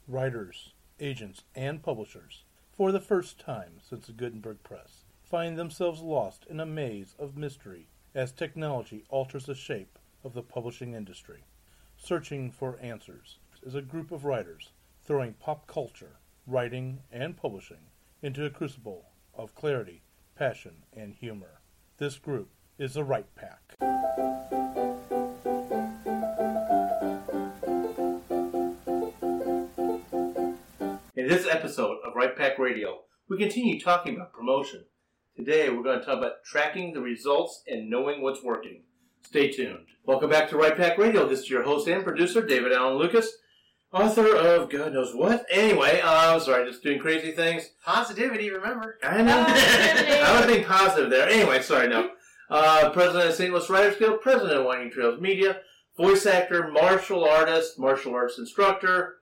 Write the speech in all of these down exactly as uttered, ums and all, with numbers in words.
writers, agents, and publishers, for the first time since the Gutenberg Press, find themselves lost in a maze of mystery as technology alters the shape of the publishing industry. Searching for Answers is a group of writers throwing pop culture, writing, and publishing into a crucible of clarity, passion, and humor. This group is the Write Pack. In this episode of Write Pack Radio, we continue talking about promotion. Today, we're going to talk about tracking the results and knowing what's working. Stay tuned. Welcome back to Write Pack Radio. This is your host and producer, David Allen Lucas, author of God knows what. Anyway, uh, sorry, just doing crazy things. Positivity, remember? I know. I was being positive there. Anyway, sorry, no. Uh, president of Saint Louis Writers Guild, president of Winding Trails Media, voice actor, martial artist, martial arts instructor.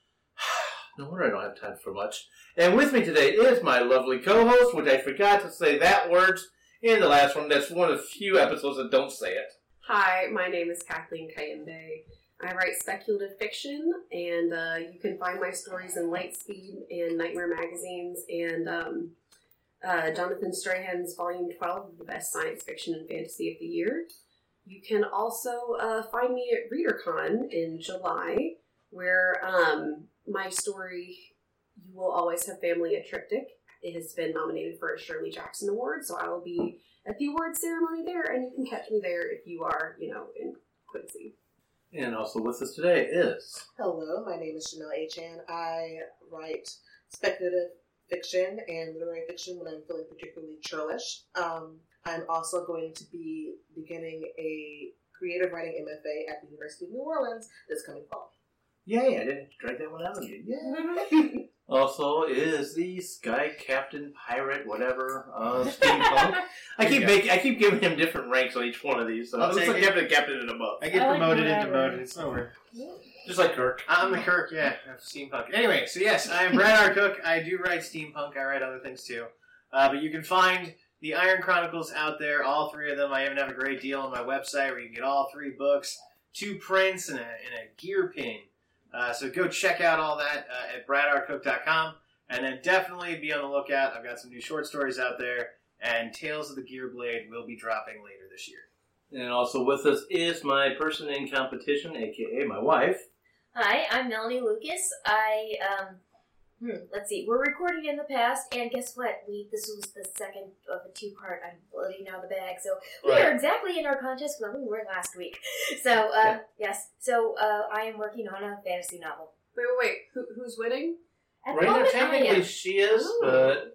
No wonder I don't have time for much. And with me today is my lovely co-host, which I forgot to say that words in the last one. That's one of the few episodes that don't say it. Hi, my name is Kathleen Kayembe. I write speculative fiction, and uh, you can find my stories in Lightspeed and Nightmare magazines, and um, uh, Jonathan Strahan's Volume twelve of the best science fiction and fantasy of the year. You can also uh, find me at ReaderCon in July, where um, my story, You Will Always Have Family, a Triptych, it has been nominated for a Shirley Jackson Award, so I will be at the awards ceremony there, and you can catch me there if you are, you know, in Quincy. And also with us today is... Hello, my name is Chanel Achan. I write speculative fiction and literary fiction when I'm feeling particularly churlish. Um, I'm also going to be beginning a creative writing M F A at the University of New Orleans this coming fall. Yay, I didn't drag that one out of you. Yay. Also is the Sky Captain Pirate, whatever, uh, steampunk. I keep making, I keep giving him different ranks on each one of these. So I'll it looks take like it. Captain, Captain and above. I get I like promoted and whatever. demoted. It's over. Just like Kirk. I'm the Kirk, yeah, of steampunk. Anyway, so yes, I am Brad R. Cook. I do write steampunk. I write other things too. Uh, but you can find the Iron Chronicles out there, all three of them. I even have a great deal on my website where you can get all three books, two prints, and a, and a gear pin. Uh, so go check out all that uh, at brad r cook dot com. And then definitely be on the lookout. I've got some new short stories out there. And Tales of the Gear Blade will be dropping later this year. And also with us is my person in competition, a k a my wife. Hi, I'm Melanie Lucas. I, um, hmm, let's see, we're recording in the past, and guess what? We This was the second of a two-part. I'm bloating out the bag, so we Right. are exactly in our contest where we were last week. So, uh, Yeah. yes, so uh, I am working on a fantasy novel. Wait, wait, wait. Who, who's winning? At the Right now, moment, I technically am. she is, Oh. but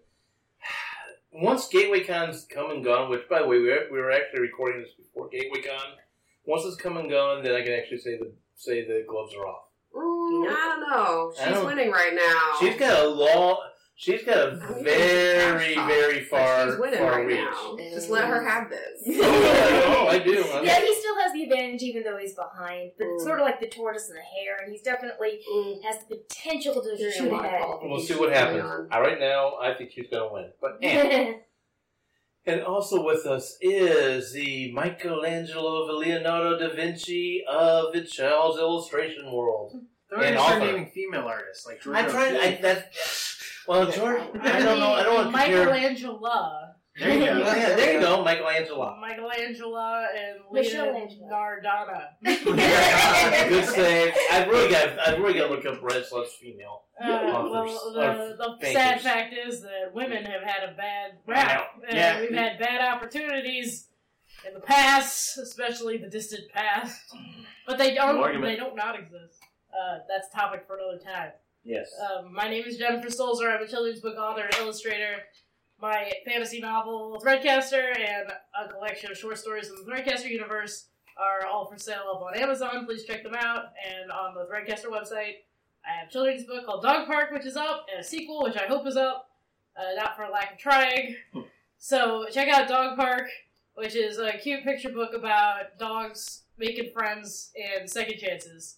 once GatewayCon's come and gone, which, by the way, we were, we were actually recording this before GatewayCon. Once it's come and gone, then I can actually say the say the gloves are off. Mm, I don't know. I She's don't- winning right now. She's got a long, she's got a I mean, very, she's very but far, she's winning far right reach. now. Just let her have this. Oh, yeah, oh, I do. I Yeah, he still has the advantage even though he's behind, but it's Mm. sort of like the tortoise and the hare, and he's definitely Mm. has the potential to Hearing shoot a lot of ahead. qualifications We'll see what going happens. on. Uh, right now, I think she's going to win. But eh. And also with us is the Michelangelo of Leonardo da Vinci of the Charles Illustration world. They're going And to start author. naming female artists like George I'm trying. I, O'Keeffe. that, well, George, I don't know. I don't want to compare. Michelangelo. There you go. Yeah, there you go, Michelangelo. Michelangelo and Michelangelo. Leonardana. Good save. I've really got. I've really got to look up Red Slud's female. Uh, Authors well, are the, the fakers. sad fact is that women have had a bad I rap. know. And Yeah. we've had bad opportunities in the past, especially the distant past. But they don't. No argument. They don't not exist. Uh, that's a topic for another time. Yes. Um, my name is Jennifer Stolzer. I'm a children's book author and illustrator. My fantasy novel, Threadcaster, and a collection of short stories in the Threadcaster universe are all for sale up on Amazon. Please check them out. And on the Threadcaster website, I have a children's book called Dog Park, which is up, and a sequel, which I hope is up, uh, not for lack of trying. So check out Dog Park, which is a cute picture book about dogs making friends and second chances.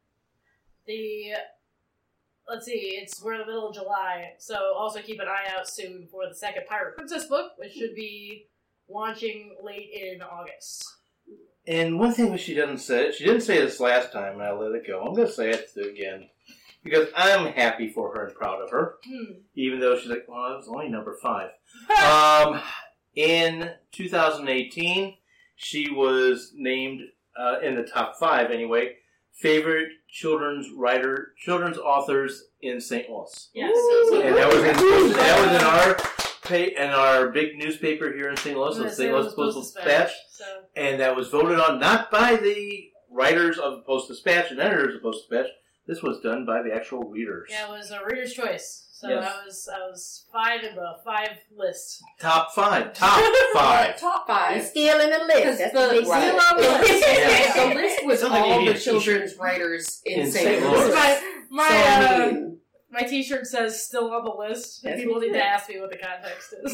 The... Let's see, it's we're in the middle of July, so also keep an eye out soon for the second Pirate Princess book, which should be launching late in August. And one thing that she doesn't say, she didn't say this last time, and I let it go. I'm going to say it again. because I'm happy for her and proud of her, Hmm. even though she's like, well, it was only number five. um, in two thousand eighteen, she was named uh, in the top five anyway, favorite children's writer, children's authors in Saint Louis, Yes. So, and that was in that was in our pa- in our big newspaper here in Saint Louis, the Saint Louis Post-Dispatch, So, and that was voted on not by the writers of the Post-Dispatch and editors of the Post-Dispatch. This was done by the actual readers. yeah, it was a reader's choice. So Yes. I was I was five in the five list. Top five. Top five. Top He's five. still in the list. That's the the- big right. deal on the list. Yeah. The list was Something you all need the a t-shirt. children's writers in, In Saint Saint Louis. Louis. My my So, I uh, mean, my T-shirt says "still on the list." That's People need good. to ask me what the context is.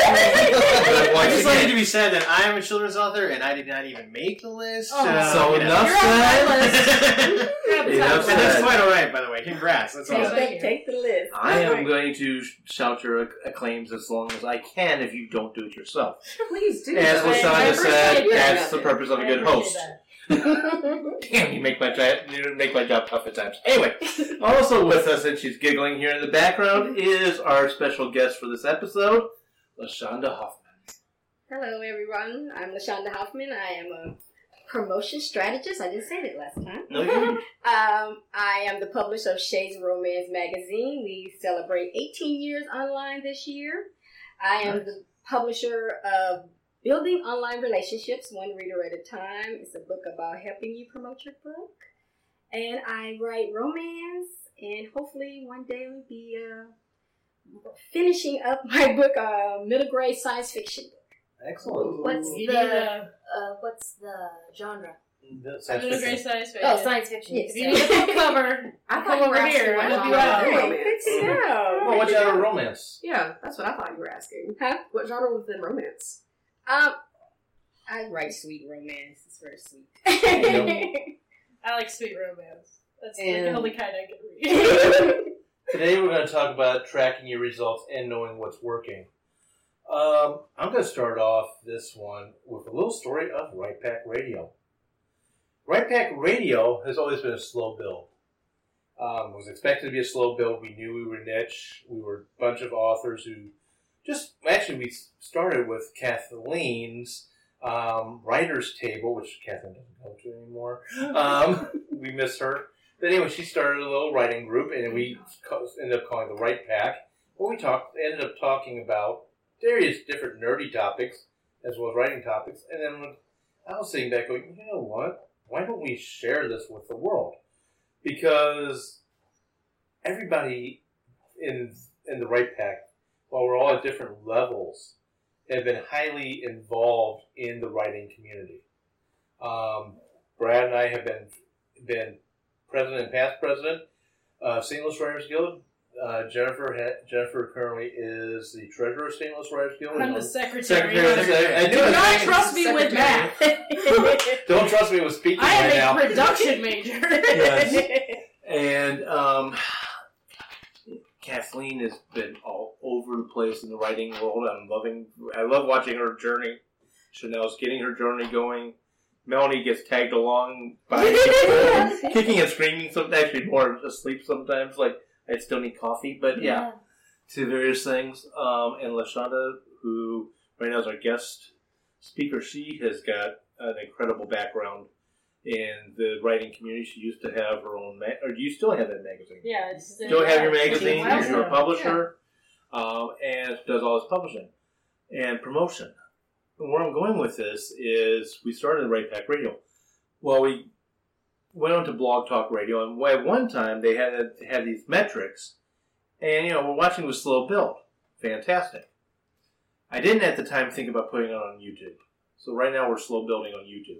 I Once just wanted again, to be said that I am a children's author and I did not even make the list. Oh. so So you know. enough You're on my said. Yeah, Enough And that's said. quite alright, by the way. Congrats. That's Take, awesome. Thank the, you. take the list. I am going to shout your acclaims as long as I can if you don't do it yourself. please do. As I- I Lashonda appreciate said, that. that's the purpose of a I good appreciate host. that. Damn, you make my job, you make my job tough at times. Anyway, also with us, and she's giggling here in the background, is our special guest for this episode, Lashonda Hoffman. Hello, everyone. I'm LaShonda Hoffman. I am a promotion strategist. I didn't say that last time. No, you Um, I am the publisher of Shades of Romance magazine. We celebrate eighteen years online this year. I am Nice. the publisher of Building Online Relationships, One Reader at a Time. It's a book about helping you promote your book. And I write romance, and hopefully one day we'll be uh, finishing up my book, uh, middle grade science fiction. Excellent. What's You the need a uh, what's the genre? That's I did a great science fiction. Oh, science fiction. If you need a book cover, I come thought you were over here. asking what I'll help you genre out. of Hey, romance. good job. Well, what genre of romance? Yeah, that's what I thought you were asking. Huh? What genre within romance? Um, I write sweet romance. It's very sweet. I like sweet romance. That's And- the only kind I can read. Today we're going to talk about tracking your results and knowing what's working. Um, I'm going to start off this one with a little story of Right Pack Radio. Right Pack Radio has always been a slow build. Um, it was expected to be a slow build. We knew we were niche. We were a bunch of authors who just, actually we started with Kathleen's um, writer's table, which Kathleen doesn't go to anymore. Um, we miss her. But anyway, she started a little writing group, and we ended up calling it the Right Pack. Where we talked, ended up talking about various different nerdy topics, as well as writing topics. And then when I was sitting back going, you know what? Why don't we share this with the world? Because everybody in in the Right Pack, while we're all at different levels, have been highly involved in the writing community. Um, Brad and I have been been president and past president of Saint Louis Writers Guild. Uh, Jennifer ha- Jennifer currently is the treasurer of Saint Louis Writers Guild. I'm the secretary. Secretary of the Sec- I Do knew it. not trust me with math. Don't trust me with speaking I right am now. a production major. Yes. And um, Kathleen has been all over the place in the writing world. I'm loving. I love watching her journey. Chanel's getting her journey going. Melanie gets tagged along by people, kicking and screaming. Some actually more asleep sometimes. Like I still need coffee, but yeah, to various things. Um, and Lashonda, who right now is our guest speaker, she has got an incredible background in the writing community. She used to have her own, ma- or do you still have that magazine? Yeah, it's Still have your magazine. Wow. You're a publisher, um, and does all this publishing and promotion. And where I'm going with this is we started Right Pack Radio. Well, we went on to Blog Talk Radio, and at one time they had had these metrics, and you know we're watching with slow build, fantastic. I didn't at the time think about putting it on YouTube, so right now we're slow building on YouTube.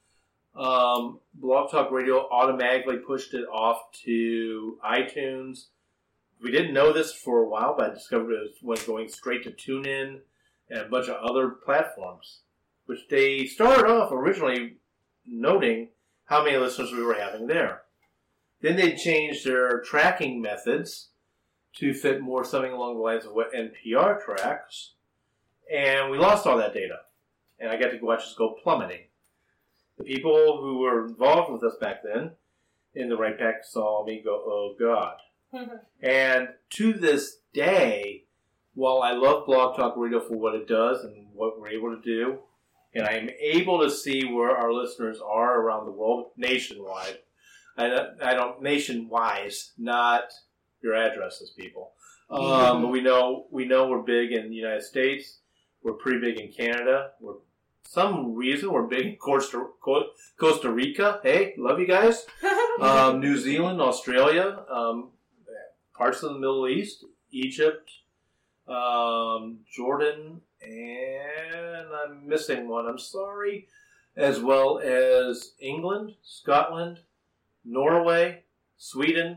Um, Blog Talk Radio automatically pushed it off to iTunes. We didn't know this for a while, but I discovered it was going straight to TuneIn and a bunch of other platforms, which they started off originally noting how many listeners we were having there. Then they changed their tracking methods to fit more something along the lines of what N P R tracks, and we lost all that data, and I got to watch this go plummeting. The people who were involved with us back then And the right pack saw me go, oh, God. And to this day, while I love Blog Talk Radio for what it does and what we're able to do, and I am able to see where our listeners are around the world, nationwide, I don't, I don't nation-wise, not your addresses, people. Um, we know we know we're big in the United States. We're pretty big in Canada. We're some reason we're big in Costa, Costa Rica. Hey, love you guys. Um, New Zealand, Australia, um, parts of the Middle East, Egypt, um, Jordan, and I'm missing one. I'm sorry. As well as England, Scotland, Norway, Sweden,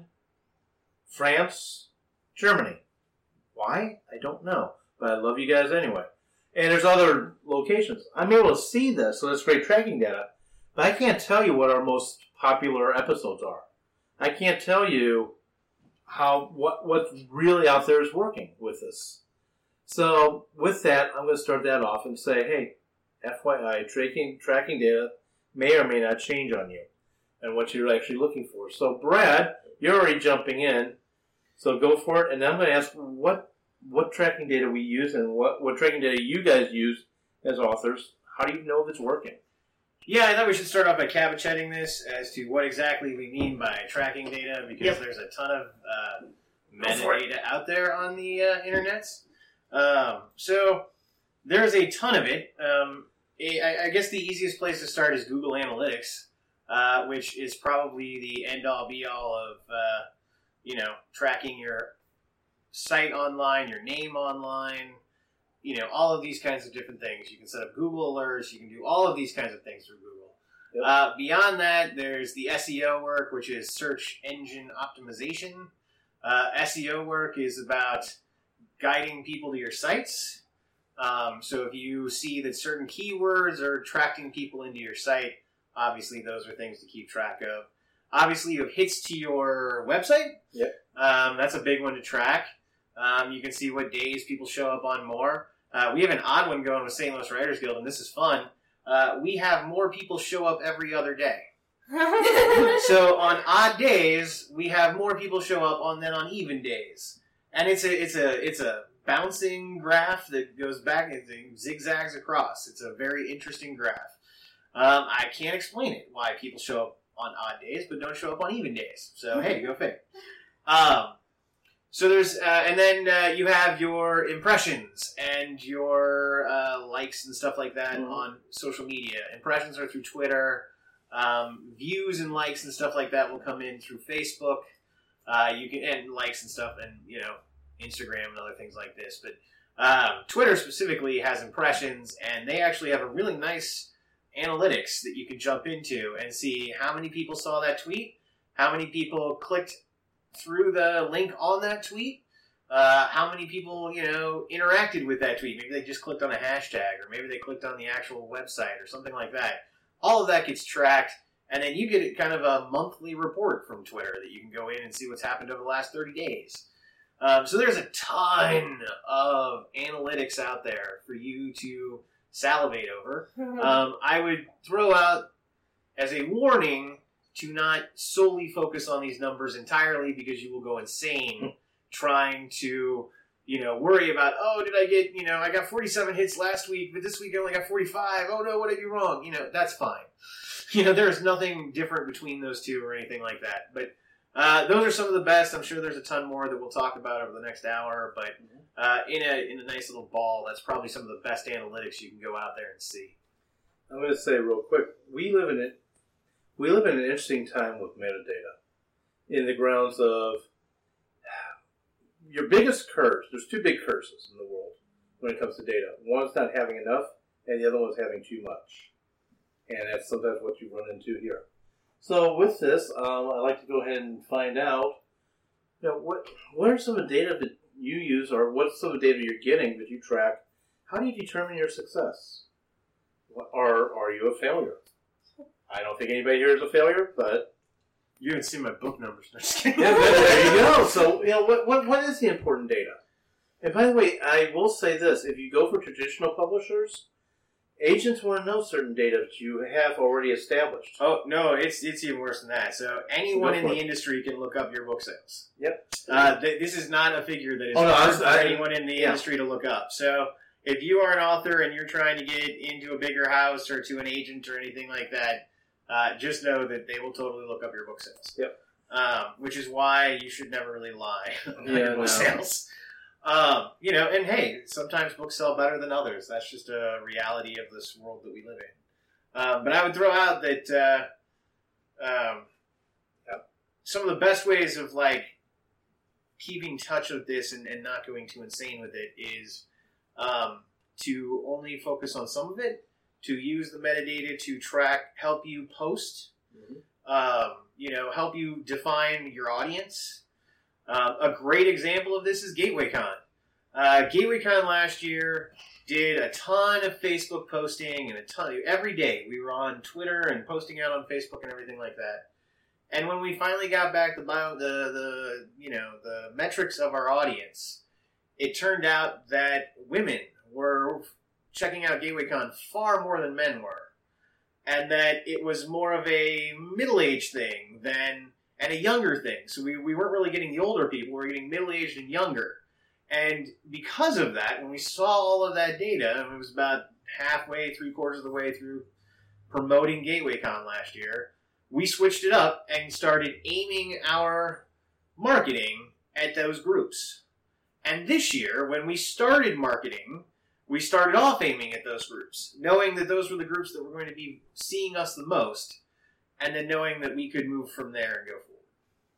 France, Germany. Why? I don't know. But I love you guys anyway. And there's other locations. I'm able to see this, so that's great tracking data. But I can't tell you what our most popular episodes are. I can't tell you how what what's really out there is working with this. So with that, I'm going to start that off and say, hey, F Y I, tracking tracking data may or may not change on you and what you're actually looking for. So Brad, you're already jumping in, so go for it. And then I'm going to ask what what tracking data we use and what, what tracking data you guys use as authors. How do you know if it's working? Yeah, I thought we should start off by cabochetting this as to what exactly we mean by tracking data, because yep. there's a ton of uh, metadata out there on the uh, internets. Um, so there's a ton of it. Um, I, I guess the easiest place to start is Google Analytics, uh, which is probably the end-all, be-all of uh, you know tracking your site online, your name online, you know, all of these kinds of different things. You can set up Google alerts. You can do all of these kinds of things through Google. Yep. Uh, beyond that, there's the S E O work, which is search engine optimization. Uh, S E O work is about guiding people to your sites. Um, so if you see that certain keywords are attracting people into your site, obviously those are things to keep track of. Obviously, you have hits to your website. Yep. Um, that's a big one to track. Um, you can see what days people show up on more. Uh, we have an odd one going with Saint Louis Writers Guild, and this is fun. Uh, we have more people show up every other day. So on odd days, we have more people show up on than on even days, and it's a it's a it's a bouncing graph that goes back and zigzags across. It's a very interesting graph. Um, I can't explain it why people show up on odd days but don't show up on even days. So hey, go figure. Um, So there's, uh, and then uh, you have your impressions and your uh, likes and stuff like that mm-hmm. on social media. Impressions are through Twitter. Um, views and likes and stuff like that will come in through Facebook. Uh, you can and likes and stuff, and you know Instagram and other things like this. But um, Twitter specifically has impressions, and they actually have a really nice analytics that you can jump into and see how many people saw that tweet, how many people clicked through the link on that tweet, uh, how many people, you know, interacted with that tweet. Maybe they just clicked on a hashtag, or maybe they clicked on the actual website or something like that. All of that gets tracked, and then you get kind of a monthly report from Twitter that you can go in and see what's happened over the last thirty days. Um, so there's a ton of analytics out there for you to salivate over. Um, I would throw out as a warning to not solely focus on these numbers entirely, because you will go insane trying to, you know, worry about, oh, did I get, you know, I got forty-seven hits last week, but this week I only got forty-five. Oh, no, what did I do wrong? You know, that's fine. You know, there's nothing different between those two or anything like that. But uh, those are some of the best. I'm sure there's a ton more that we'll talk about over the next hour. But uh, in a in a nice little ball, that's probably some of the best analytics you can go out there and see. I'm going to say real quick, we live in it. We live in an interesting time with metadata in the grounds of your biggest curse. There's two big curses in the world when it comes to data. One's not having enough, and the other one's having too much. And that's sometimes what you run into here. So with this, um, I'd like to go ahead and find out, you know, what what are some of the data that you use, or what's some of the data you're getting that you track? How do you determine your success? Or are you a failure? I don't think anybody here is a failure, but you haven't seen my book numbers. Yeah, there you go. So, you know, what, what what is the important data? And by the way, I will say this: if you go for traditional publishers, agents want to know certain data that you have already established. Oh no, it's it's even worse than that. So anyone Go in for the it. industry can look up your book sales. Yep. Uh, th- this is not a figure that is Oh, no, hard I was- for I- anyone in the yeah. industry to look up. So if you are an author and you're trying to get into a bigger house or to an agent or anything like that, uh, just know that they will totally look up your book sales. Yep. Um, which is why you should never really lie about Yeah, your book no. sales. Um, you know, and hey, sometimes books sell better than others. That's just a reality of this world that we live in. Um, but I would throw out that uh, um, some of the best ways of like keeping touch with this and, and not going too insane with it is um, to only focus on some of it, to use the metadata to track, help you post, Mm-hmm. um, you know, help you define your audience. Um, a great example of this is GatewayCon. Uh, GatewayCon last year did a ton of Facebook posting and a ton every day. We were on Twitter and posting out on Facebook and everything like that. And when we finally got back the bio, the the you know the metrics of our audience, it turned out that women were checking out GatewayCon far more than men were, and that it was more of a middle-aged thing than and a younger thing. So we, we weren't really getting the older people; we were getting middle-aged and younger. And because of that, when we saw all of that data, and it was about halfway, three quarters of the way through promoting GatewayCon last year, we switched it up and started aiming our marketing at those groups. And this year, when we started marketing, we started off aiming at those groups, knowing that those were the groups that were going to be seeing us the most, and then knowing that we could move from there and go forward.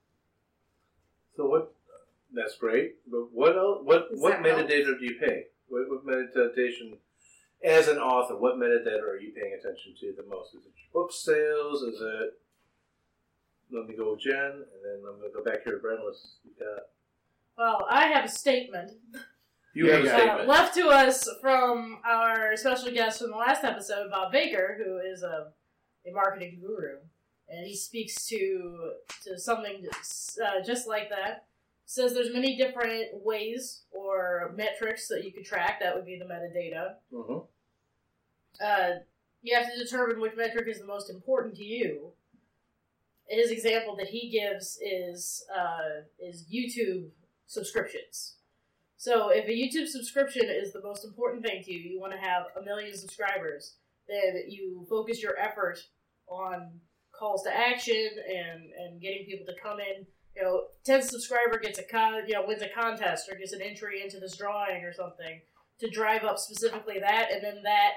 So what? That's great. But what else, what Does what that help? metadata do you pay? What, what meditation, as an author, what metadata are you paying attention to the most? Is it your book sales? Is it? Let me go with Jen, and then I'm going to go back here to Brent. Let's you got. Well, I have a statement You Yeah, have a yeah. uh, statement. left to us from our special guest from the last episode, Bob Baker, who is a, a marketing guru, and he speaks to to something just, uh, just like that. Says there's many different ways or metrics that you could track. That would be the metadata. Mm-hmm. Uh, you have to determine which metric is the most important to you. His example that he gives is uh, is YouTube subscriptions. So if a YouTube subscription is the most important thing to you, you want to have a million subscribers, then you focus your effort on calls to action and, and getting people to come in. You know, tenth subscriber gets a con, you know, wins a contest or gets an entry into this drawing or something to drive up specifically that, and then that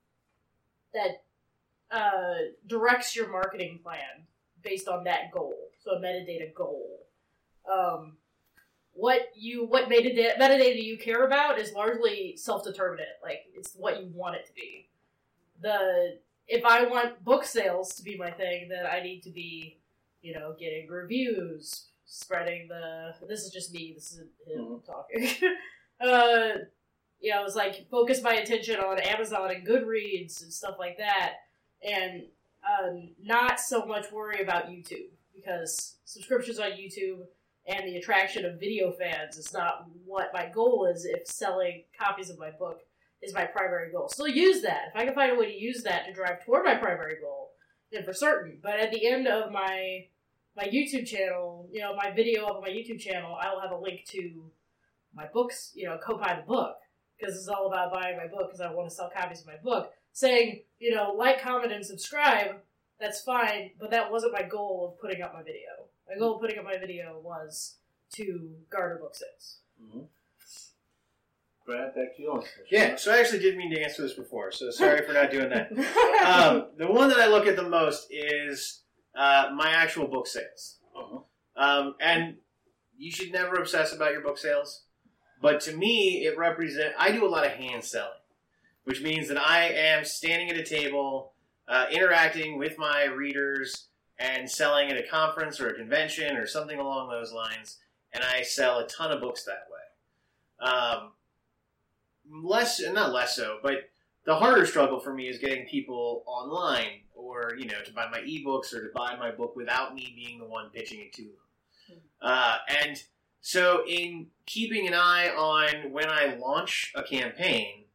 that uh, directs your marketing plan based on that goal. So a metadata goal. Um, what you what metadata metadata you care about is largely self-determinate. Like it's what you want it to be. The if I want book sales to be my thing, then I need to be, you know, getting reviews, spreading the. This is just me. This isn't him Mhm. talking. uh, you know, it's like focus my attention on Amazon and Goodreads and stuff like that, and um, not so much worry about YouTube because subscriptions on YouTube and the attraction of video fans is not what my goal is. If selling copies of my book is my primary goal, still use that. If I can find a way to use that to drive toward my primary goal, then for certain. But at the end of my my YouTube channel, you know, my video of my YouTube channel, I'll have a link to my books, you know, go buy the book, because it's all about buying my book because I want to sell copies of my book. Saying, you know, like, comment, and subscribe, that's fine, but that wasn't my goal of putting up my video. My goal of putting up my video was to garner book sales. Mm-hmm. Brad, back to you. Yeah, so I actually did mean to answer this before, so sorry for not doing that. Um, the one that I look at the most is uh, my actual book sales. Uh-huh. Um, and you should never obsess about your book sales. But to me, it represents... I do a lot of hand selling, which means that I am standing at a table, uh, interacting with my readers, and selling at a conference or a convention or something along those lines, and I sell a ton of books that way. Um, less, not less so, but the harder struggle for me is getting people online or, you know, to buy my ebooks or to buy my book without me being the one pitching it to them. Uh, and so in keeping an eye on when I launch a campaign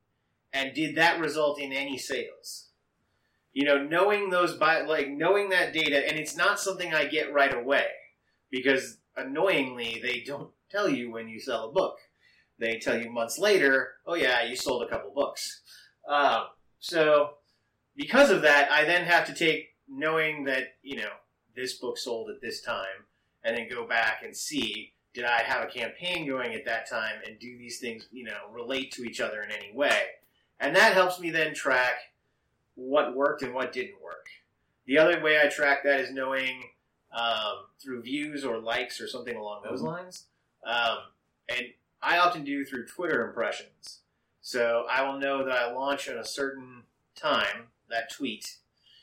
and did that result in any sales? You know, knowing those, by, like, knowing that data, and it's not something I get right away, because annoyingly, they don't tell you when you sell a book. They tell you months later, oh yeah, you sold a couple books. Um, so, because of that, I then have to take, knowing that, you know, this book sold at this time, and then go back and see, did I have a campaign going at that time, and do these things, you know, relate to each other in any way? And that helps me then track what worked and what didn't work. The other way I track that is knowing um, through views or likes or something along those lines. Um, and I often do through Twitter impressions. So I will know that I launch at a certain time, that tweet.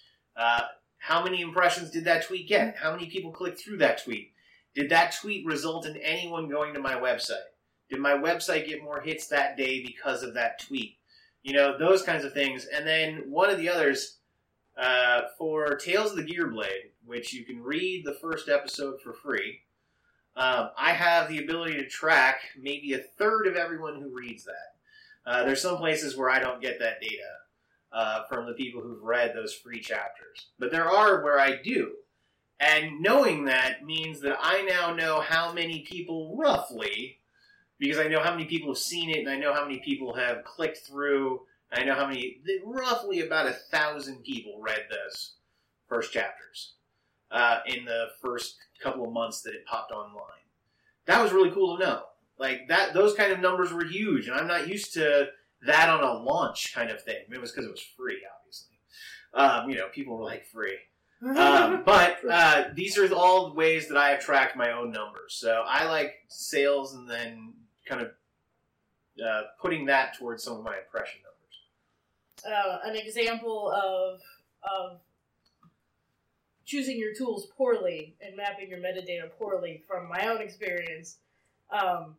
Uh, how many impressions did that tweet get? How many people clicked through that tweet? Did that tweet result in anyone going to my website? Did my website get more hits that day because of that tweet? You know, those kinds of things. And then one of the others, uh, for Tales of the Gearblade, which you can read the first episode for free, um, I have the ability to track maybe a third of everyone who reads that. Uh, there's some places where I don't get that data uh, from the people who've read those free chapters. But there are where I do. And knowing that means that I now know how many people roughly, because I know how many people have seen it, and I know how many people have clicked through, and I know how many, roughly about a thousand people read those first chapters uh, in the first couple of months that it popped online. That was really cool to know. Like, that, those kind of numbers were huge, and I'm not used to that on a launch kind of thing. It was because it was free, obviously. Um, you know, people were like, free. um, but uh, these are all ways that I have tracked my own numbers. So I like sales and then kind of uh, putting that towards some of my impression numbers. Uh, an example of of choosing your tools poorly and mapping your metadata poorly from my own experience. Um,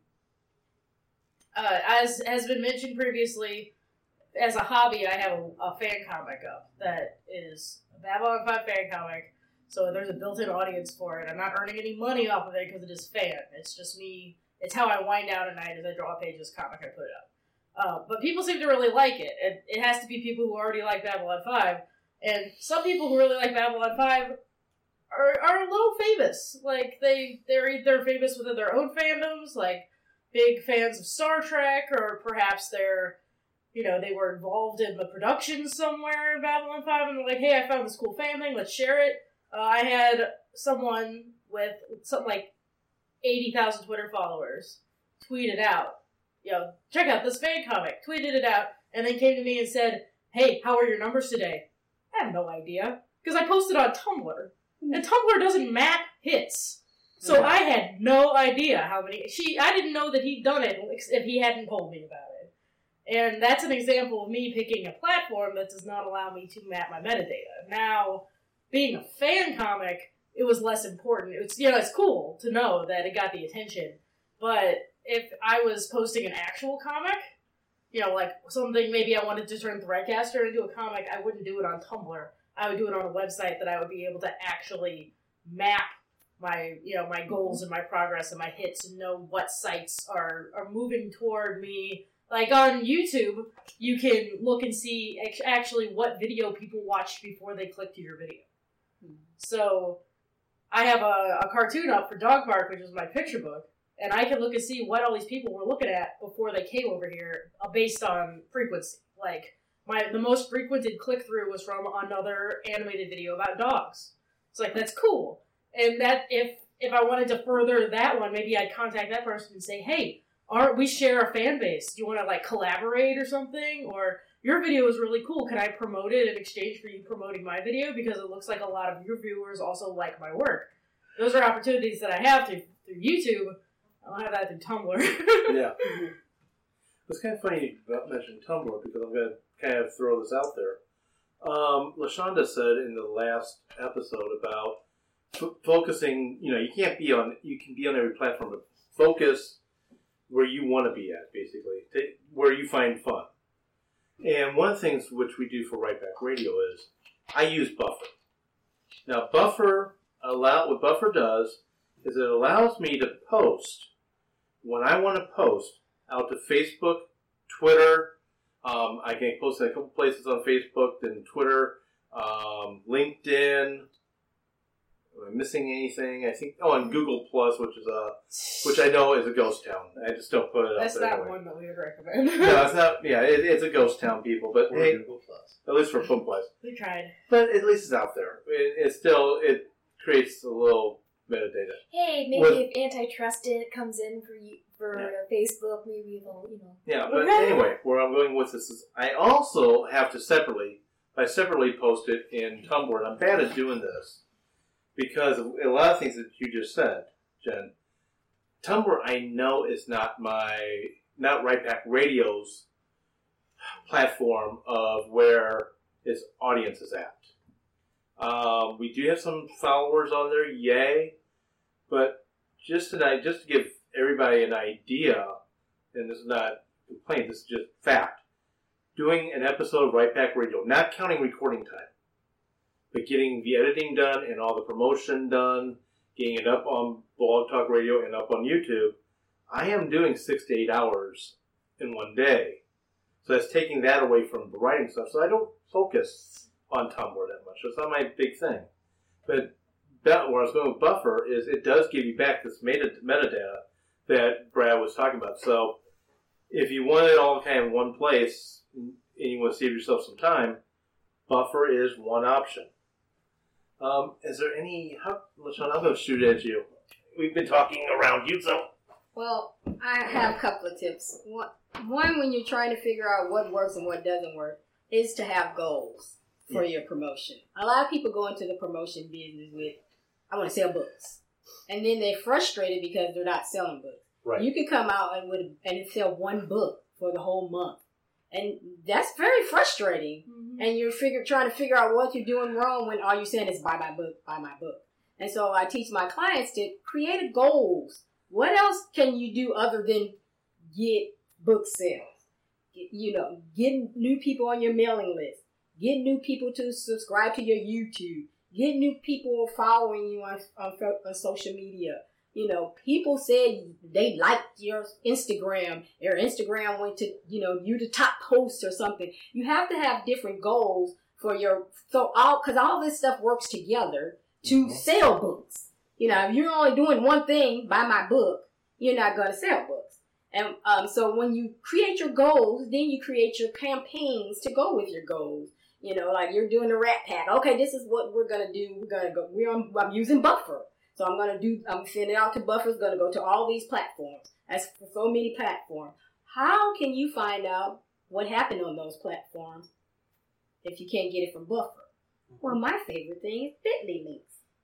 uh, as has been mentioned previously, as a hobby, I have a, a fan comic up that is a Babylon five fan comic, so there's a built-in audience for it. I'm not earning any money off of it because it is fan. It's just me. It's how I wind down at night as I draw a page of this comic I put it up. Uh, but people seem to really like it. it. It has to be people who already like Babylon five, and some people who really like Babylon five are, are a little famous. Like, they, they're, they're famous within their own fandoms, like big fans of Star Trek, or perhaps they're you know, they were involved in the production somewhere in Babylon five, and they're like, hey, I found this cool fan thing, let's share it. Uh, I had someone with something like eighty thousand Twitter followers tweet it out. You know, check out this fan comic. Tweeted it out, and then came to me and said, hey, how are your numbers today? I have no idea. Because I posted on Tumblr, and Tumblr doesn't map hits. So yeah. I had no idea how many... She, I didn't know that he'd done it if he hadn't told me about it. And that's an example of me picking a platform that does not allow me to map my metadata. Now, being a fan comic, it was less important. It's, you know, it's cool to know that it got the attention. But if I was posting an actual comic, you know, like something maybe I wanted to turn Threadcaster into a comic, I wouldn't do it on Tumblr. I would do it on a website that I would be able to actually map my, you know, my goals and my progress and my hits and know what sites are, are moving toward me. Like on YouTube, you can look and see actually what video people watched before they clicked to your video. Hmm. So I have a, a cartoon up for Dog Park, which is my picture book, and I can look and see what all these people were looking at before they came over here uh, based on frequency. Like, my the most frequented click-through was from another animated video about dogs. It's like, that's cool. And that if if I wanted to further that one, maybe I'd contact that person and say, hey, Our, we share a fan base. Do you want to, like, collaborate or something? Or, your video is really cool. Can I promote it in exchange for you promoting my video? Because it looks like a lot of your viewers also like my work. Those are opportunities that I have through, through YouTube. I don't have that through Tumblr. Yeah. It's kind of funny you mentioned Tumblr, because I'm going to kind of throw this out there. Um, LaShonda said in the last episode about f- focusing, you know, you can't be on, you can be on every platform, but focus where you want to be at, basically, to, where you find fun. And one of the things which we do for Right Back Radio is I use Buffer. Now, Buffer, allow, what Buffer does is it allows me to post when I want to post out to Facebook, Twitter, Um, I can post it a couple places on Facebook and Twitter, um, LinkedIn. Am I missing anything? I think oh, and Google Plus, which is a which I know is a ghost town. I just don't put it That's up there. not anyway. one that we would recommend. No, it's not. Yeah, it, it's a ghost town, people. But Or hey, Google Plus. at least for Pumpwise. We tried. But at least it's out there. It, it's still it creates a little metadata. Hey, maybe With- if antitrust it comes in for you, for Yeah. Facebook, maybe they'll, you know. Yeah, but anyway, where I'm going with this is I also have to separately, I separately post it in Tumblr, and I'm bad at doing this because of a lot of things that you just said, Jen. Tumblr, I know, is not my, not Right Back Radio's platform of where its audience is at. Um, we do have some followers on there, yay, but just tonight, just to give everybody an idea, and this is not a complaint, this is just fact. Doing an episode of Right Back Radio, not counting recording time, but getting the editing done and all the promotion done, getting it up on Blog Talk Radio and up on YouTube, I am doing six to eight hours in one day. So that's taking that away from the writing stuff. So I don't focus on Tumblr that much. It's not my big thing. But that, where I was going with Buffer is it does give you back this meta, metadata that Brad was talking about. So if you want it all kind of in one place and you want to save yourself some time, Buffer is one option. Um, is there any... How, LaShawn, I'm going to shoot at you. We've been talking around you, so... Well, I have a couple of tips. One, one, when you're trying to figure out what works and what doesn't work, is to have goals for your promotion. A lot of people go into the promotion business with, I want to sell books. And then they're frustrated because they're not selling books. Right. You can come out and, with, and sell one book for the whole month. And that's very frustrating. Mm-hmm. And you're figure, trying to figure out what you're doing wrong when all you're saying is buy my book, buy my book. And so I teach my clients to create goals. What else can you do other than get book sales? Get, you know, get new people on your mailing list. Get new people to subscribe to your YouTube. Get new people following you on, on, on social media. You know, people said they liked your Instagram. Your Instagram went to, you know, you the top post or something. You have to have different goals for your, so all, because all this stuff works together to mm-hmm. sell books. You know, if you're only doing one thing, buy my book, you're not going to sell books. And um, so when you create your goals, then you create your campaigns to go with your goals. You know, like you're doing a Rat Pack. Okay, this is what we're going to do. We're going to go, we're on, I'm using Buffer. So I'm going to do, I'm sending it out to Buffer. It's going to go to all these platforms. That's so many platforms. How can you find out what happened on those platforms if you can't get it from Buffer? Well, my favorite thing is Bitly links.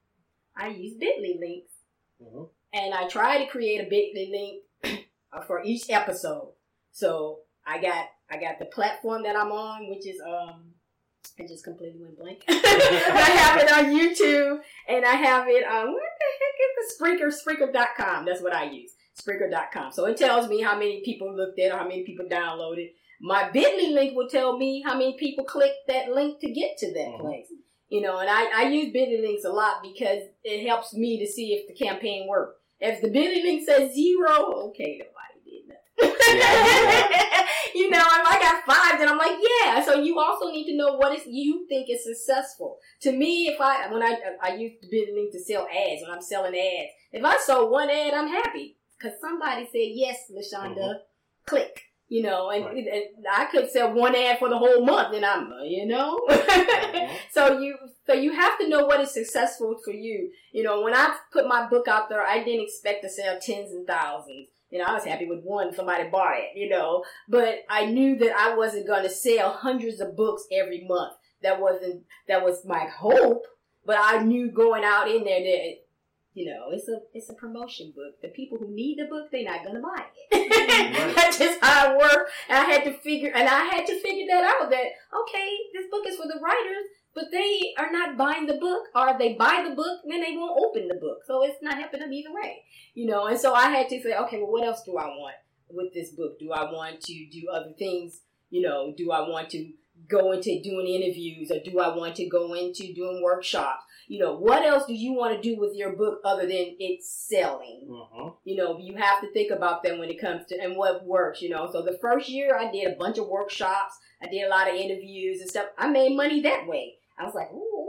I use Bitly links. Mm-hmm. And I try to create a Bitly link for each episode. So I got, I got the platform that I'm on, which is, um, I just completely went blank. I have it on YouTube, and I have it on, what the heck is the Spreaker, Spreaker dot com. That's what I use, Spreaker dot com. So it tells me how many people looked at it or how many people downloaded. My Bitly link will tell me how many people clicked that link to get to that mm-hmm. place. You know, and I, I use Bitly links a lot because it helps me to see if the campaign worked. If the Bitly link says zero, okay, nobody did nothing. Yeah. You know, if I got five, then I'm like, yeah. So you also need to know what is you think is successful. To me, if I when I I use the Bitly link to sell ads, when I'm selling ads, if I sold one ad, I'm happy because somebody said yes, LaShonda, mm-hmm. click. You know, and, right. and I could sell one ad for the whole month, and I'm, you know. Mm-hmm. so you, so you have to know what is successful for you. You know, when I put my book out there, I didn't expect to sell tens and thousands. You know, I was happy with one. Somebody bought it. You know, but I knew that I wasn't going to sell hundreds of books every month. That wasn't. That was my hope. But I knew going out in there that. You know, it's a it's a promotion book. The people who need the book, they're not gonna buy it. Right. That's just how it works. And I had to figure, and I had to figure that out. That okay, this book is for the writers, but they are not buying the book, or if they buy the book, then they won't open the book. So it's not helping them either way. You know, and so I had to say, okay, well, what else do I want with this book? Do I want to do other things? You know, do I want to go into doing interviews, or do I want to go into doing workshops? You know, what else do you want to do with your book other than it's selling? Mm-hmm. You know, you have to think about that when it comes to, and what works, you know. So the first year I did a bunch of workshops. I did a lot of interviews and stuff. I made money that way. I was like, ooh,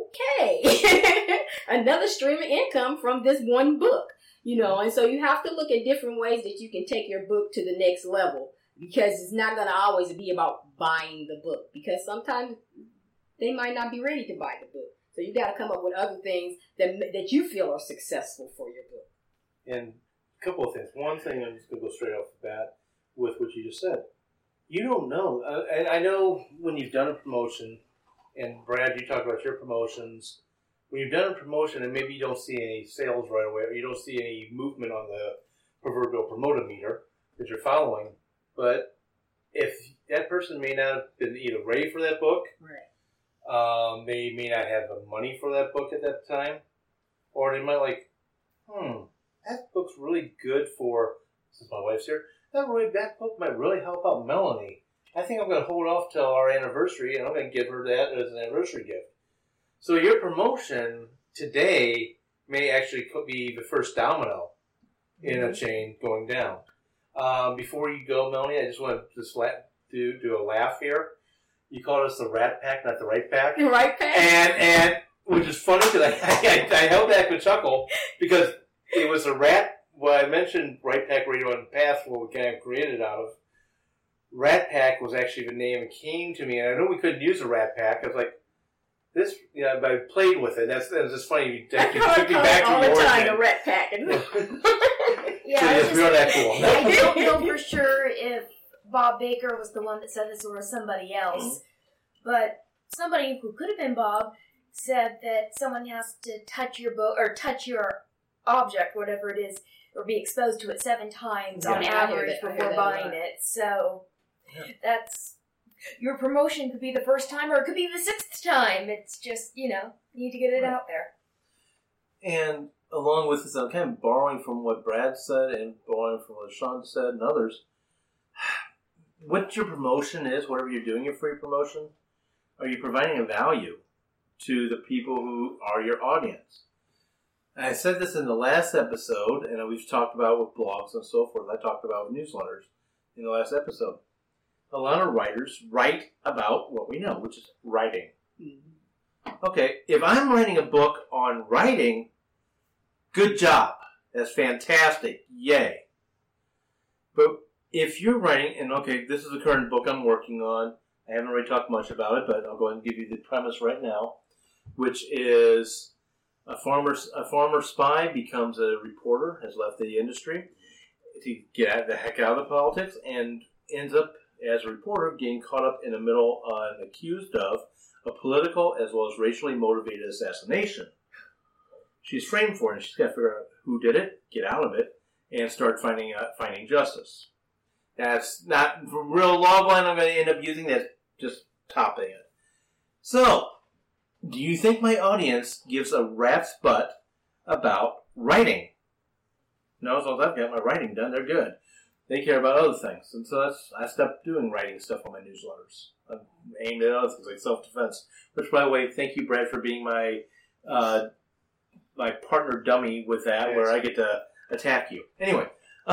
okay. Another stream of income from this one book, you know. And so you have to look at different ways that you can take your book to the next level, because it's not going to always be about buying the book, because sometimes they might not be ready to buy the book. So you got to come up with other things that that you feel are successful for your book. And a couple of things. One thing, I'm just going to go straight off the bat with what you just said. You don't know. Uh, and I know when you've done a promotion, and Brad, you talk about your promotions. When you've done a promotion and maybe you don't see any sales right away, or you don't see any movement on the proverbial promoter meter that you're following, but if that person may not have been either ready for that book, Right. Um, they may not have the money for that book at that time, or they might like, hmm, that book's really good for, since my wife's here, that, really, that book might really help out Melanie. I think I'm going to hold off till our anniversary, and I'm going to give her that as an anniversary gift. So your promotion today may actually could be the first domino in a chain going down. Um, before you go, Melanie, I just want to just la- do, do a laugh here. You called us the Rat Pack, not the Right Pack. The Right Pack? And, and which is funny because I, I, I held back a chuckle because it was a rat. Well, I mentioned Right Pack Radio in the past, what we kind of created out of. Rat Pack was actually the name that came to me, and I know we couldn't use a Rat Pack. I was like, this, you know, but I played with it. That's, that's just funny. You actually took me back to all the the time, origin. the Rat Pack. Yeah, So I, it's just, real that cool. I don't know for sure if Bob Baker was the one that said this or somebody else, Mm-hmm. but somebody who could have been Bob said that someone has to touch your book or touch your object, whatever it is, or be exposed to it seven times Yeah. on I hear average that. I hear before that a buying lot. it. So Yeah. that's your promotion could be the first time or it could be the sixth time. It's just, you know, you need to get it Right. out there. And along with this, I'm kind of borrowing from what Brad said and borrowing from what Sean said and others. What your promotion is, whatever you're doing your free promotion, are you providing a value to the people who are your audience? And I said this in the last episode, and we've talked about with blogs and so forth. I talked about with newsletters in the last episode. A lot of writers write about what we know, which is writing. Okay, if I'm writing a book on writing, good job. That's fantastic. Yay. But if you're writing, and okay, this is the current book I'm working on. I haven't really talked much about it, but I'll go ahead and give you the premise right now, which is a farmer, a former spy becomes a reporter, has left the industry to get out, the heck out of the politics, and ends up as a reporter getting caught up in the middle uh, and accused of a political as well as racially motivated assassination. She's framed for it, and she's got to figure out who did it, get out of it, and start finding out, finding justice. That's not real log line I'm going to end up using. That's just topping it. So, do you think my audience gives a rat's butt about writing? No, so I've got my writing done. They're good. They care about other things. And so that's, I stopped doing writing stuff on my newsletters. I'm aimed at other things like self-defense. Which, by the way, thank you, Brad, for being my uh, my partner dummy with that, Yes. where I get to attack you. Anyway.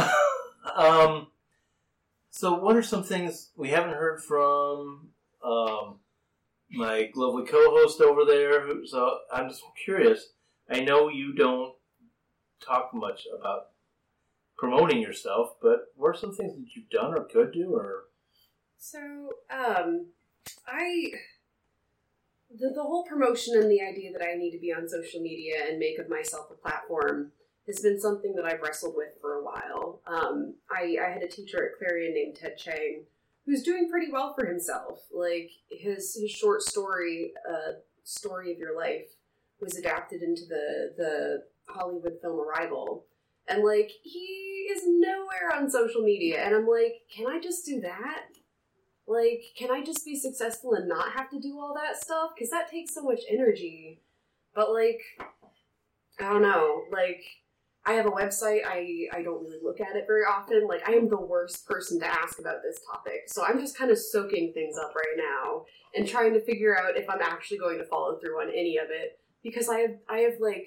um, so what are some things we haven't heard from um, my lovely co-host over there? Who, so I'm just curious. I know you don't talk much about promoting yourself, but what are some things that you've done or could do? Or So, um, I the the whole promotion and the idea that I need to be on social media and make of myself a platform has been something that I've wrestled with for a while. Um, I, I had a teacher at Clarion named Ted Chang who's doing pretty well for himself. Like his his short story, uh, Story of Your Life, was adapted into the the Hollywood film Arrival. And, like, he is nowhere on social media. And I'm like, can I just do that? Like, can I just be successful and not have to do all that stuff? Because that takes so much energy. But, like, I don't know. Like, I have a website. I, I don't really look at it very often. Like, I am the worst person to ask about this topic. So I'm just kind of soaking things up right now and trying to figure out if I'm actually going to follow through on any of it. because I have I have like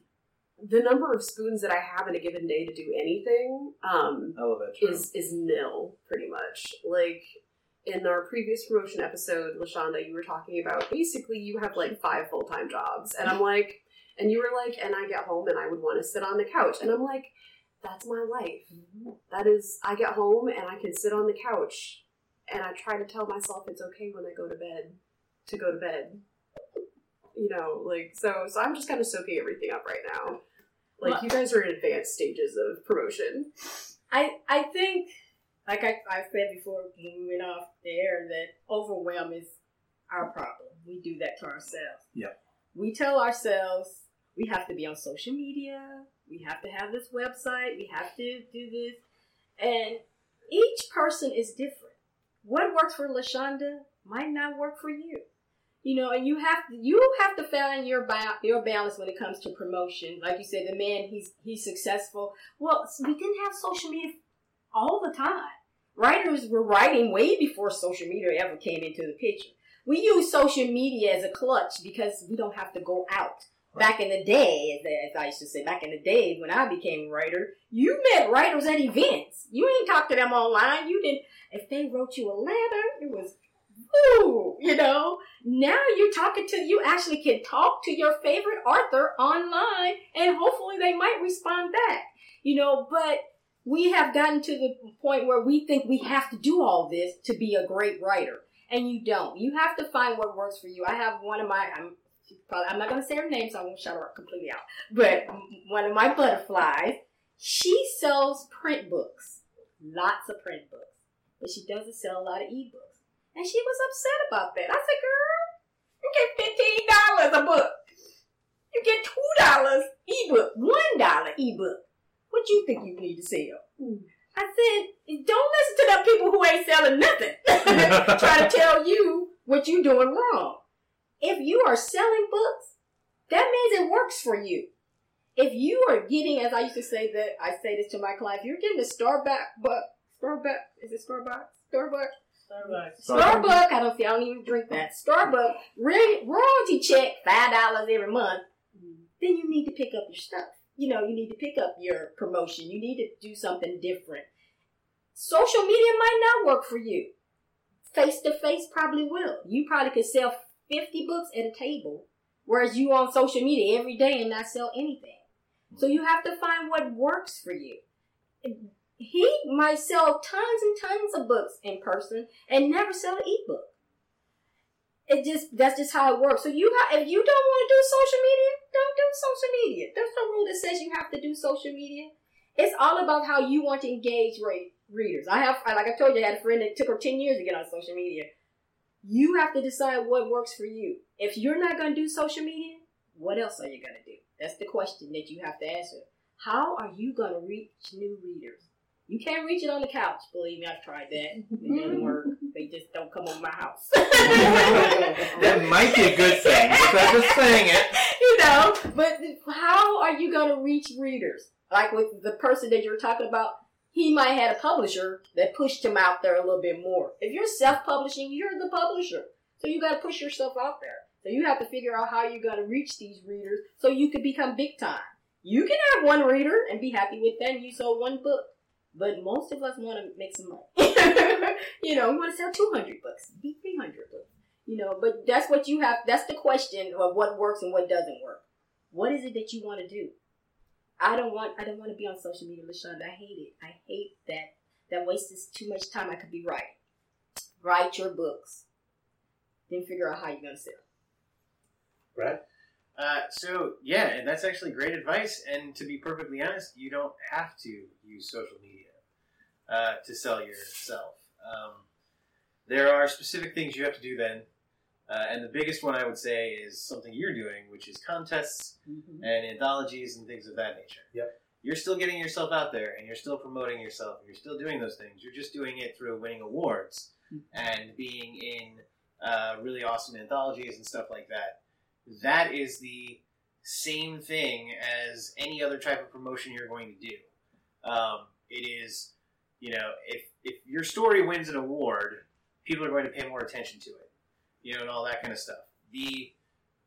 the number of spoons that I have in a given day to do anything um, I love that term. is is nil, pretty much. Like in our previous promotion episode, LaShonda, you were talking about basically you have like five full time jobs, and I'm like, and you were like, and I get home and I would want to sit on the couch, and I'm like, that's my life. That is, I get home and I can sit on the couch, and I try to tell myself it's okay when I go to bed to go to bed. You know, like, so so I'm just kind of soaking everything up right now. Like, Well, you guys are in advanced stages of promotion. I I think, like I, I said before when we went off the air, that overwhelm is our problem. We do that to ourselves. Yeah. We tell ourselves we have to be on social media, we have to have this website, we have to do this. And each person is different. What works for LaShonda might not work for you. You know, and you have to, you have to find your ba- your balance when it comes to promotion. Like you said, the man, he's he's successful. Well, we didn't have social media all the time. Writers were writing way before social media ever came into the picture. We use social media as a clutch because we don't have to go out. Right. Back in the day, as I used to say, back in the day when I became a writer, you met writers at events. You ain't talk to them online. You didn't. If they wrote you a letter, it was, ooh, you know. Now you're talking to, you actually can talk to your favorite author online, and hopefully they might respond back. You know, but we have gotten to the point where we think we have to do all this to be a great writer. And you don't. You have to find what works for you. I have one of my, I'm, probably, I'm not going to say her name, so I won't shout her completely out. But one of my butterflies, she sells print books. Lots of print books. But she doesn't sell a lot of ebooks. And she was upset about that. I said, girl, you get fifteen dollars a book. You get two dollars ebook, one dollar ebook. What you think you need to sell? I said, don't listen to them people who ain't selling nothing. Try to tell you what you're doing wrong. If you are selling books, that means it works for you. If you are getting, as I used to say that, I say this to my clients, if you're getting a Starbucks, but Starbucks, is it Starbucks? Starbucks? Starbucks. Starbucks, I don't see, I don't even drink that. Starbucks, re- royalty check, five dollars every month. Then you need to pick up your stuff. You know, you need to pick up your promotion. You need to do something different. Social media might not work for you. Face-to-face probably will. You probably could sell fifty books at a table, whereas you on social media every day and not sell anything. So you have to find what works for you. He might sell tons and tons of books in person and never sell an ebook. It just, that's just how it works. So you ha- if you don't want to do social media, don't do social media. There's no rule that says you have to do social media. It's all about how you want to engage re- readers. I have, like I told you, I had a friend that took her ten years to get on social media. You have to decide what works for you. If you're not going to do social media, what else are you going to do? That's the question that you have to answer. How are you going to reach new readers? You can't reach it on the couch. Believe me, I've tried that. It doesn't work. They just don't come over my house. That might be a good thing. I'm just saying it. You know, but how are you going to reach readers? Like with the person that you're talking about, he might have had a publisher that pushed him out there a little bit more. If you're self-publishing, you're the publisher. So you got to push yourself out there. So you have to figure out how you're going to reach these readers so you can become big time. You can have one reader and be happy with that and you sold one book. But most of us want to make some money. You know, we want to sell two hundred books, be three hundred books. You know, but that's what you have, that's the question of what works and what doesn't work. What is it that you want to do? I don't want, I don't want to be on social media, LaShonda. I hate it. I hate that. That wastes too much time I could be writing. Write your books. Then figure out how you're going to sell. Brad? Uh, so, yeah, and that's actually great advice. And to be perfectly honest, you don't have to use social media uh, to sell yourself. Um, there are specific things you have to do then. Uh, and the biggest one I would say is something you're doing, which is contests mm-hmm. and anthologies and things of that nature. Yep. You're still getting yourself out there, and you're still promoting yourself, and you're still doing those things. You're just doing it through winning awards mm-hmm. and being in uh, really awesome anthologies and stuff like that. That is the same thing as any other type of promotion you're going to do. Um, it is, you know, if if your story wins an award, people are going to pay more attention to it. You know, and all that kind of stuff. The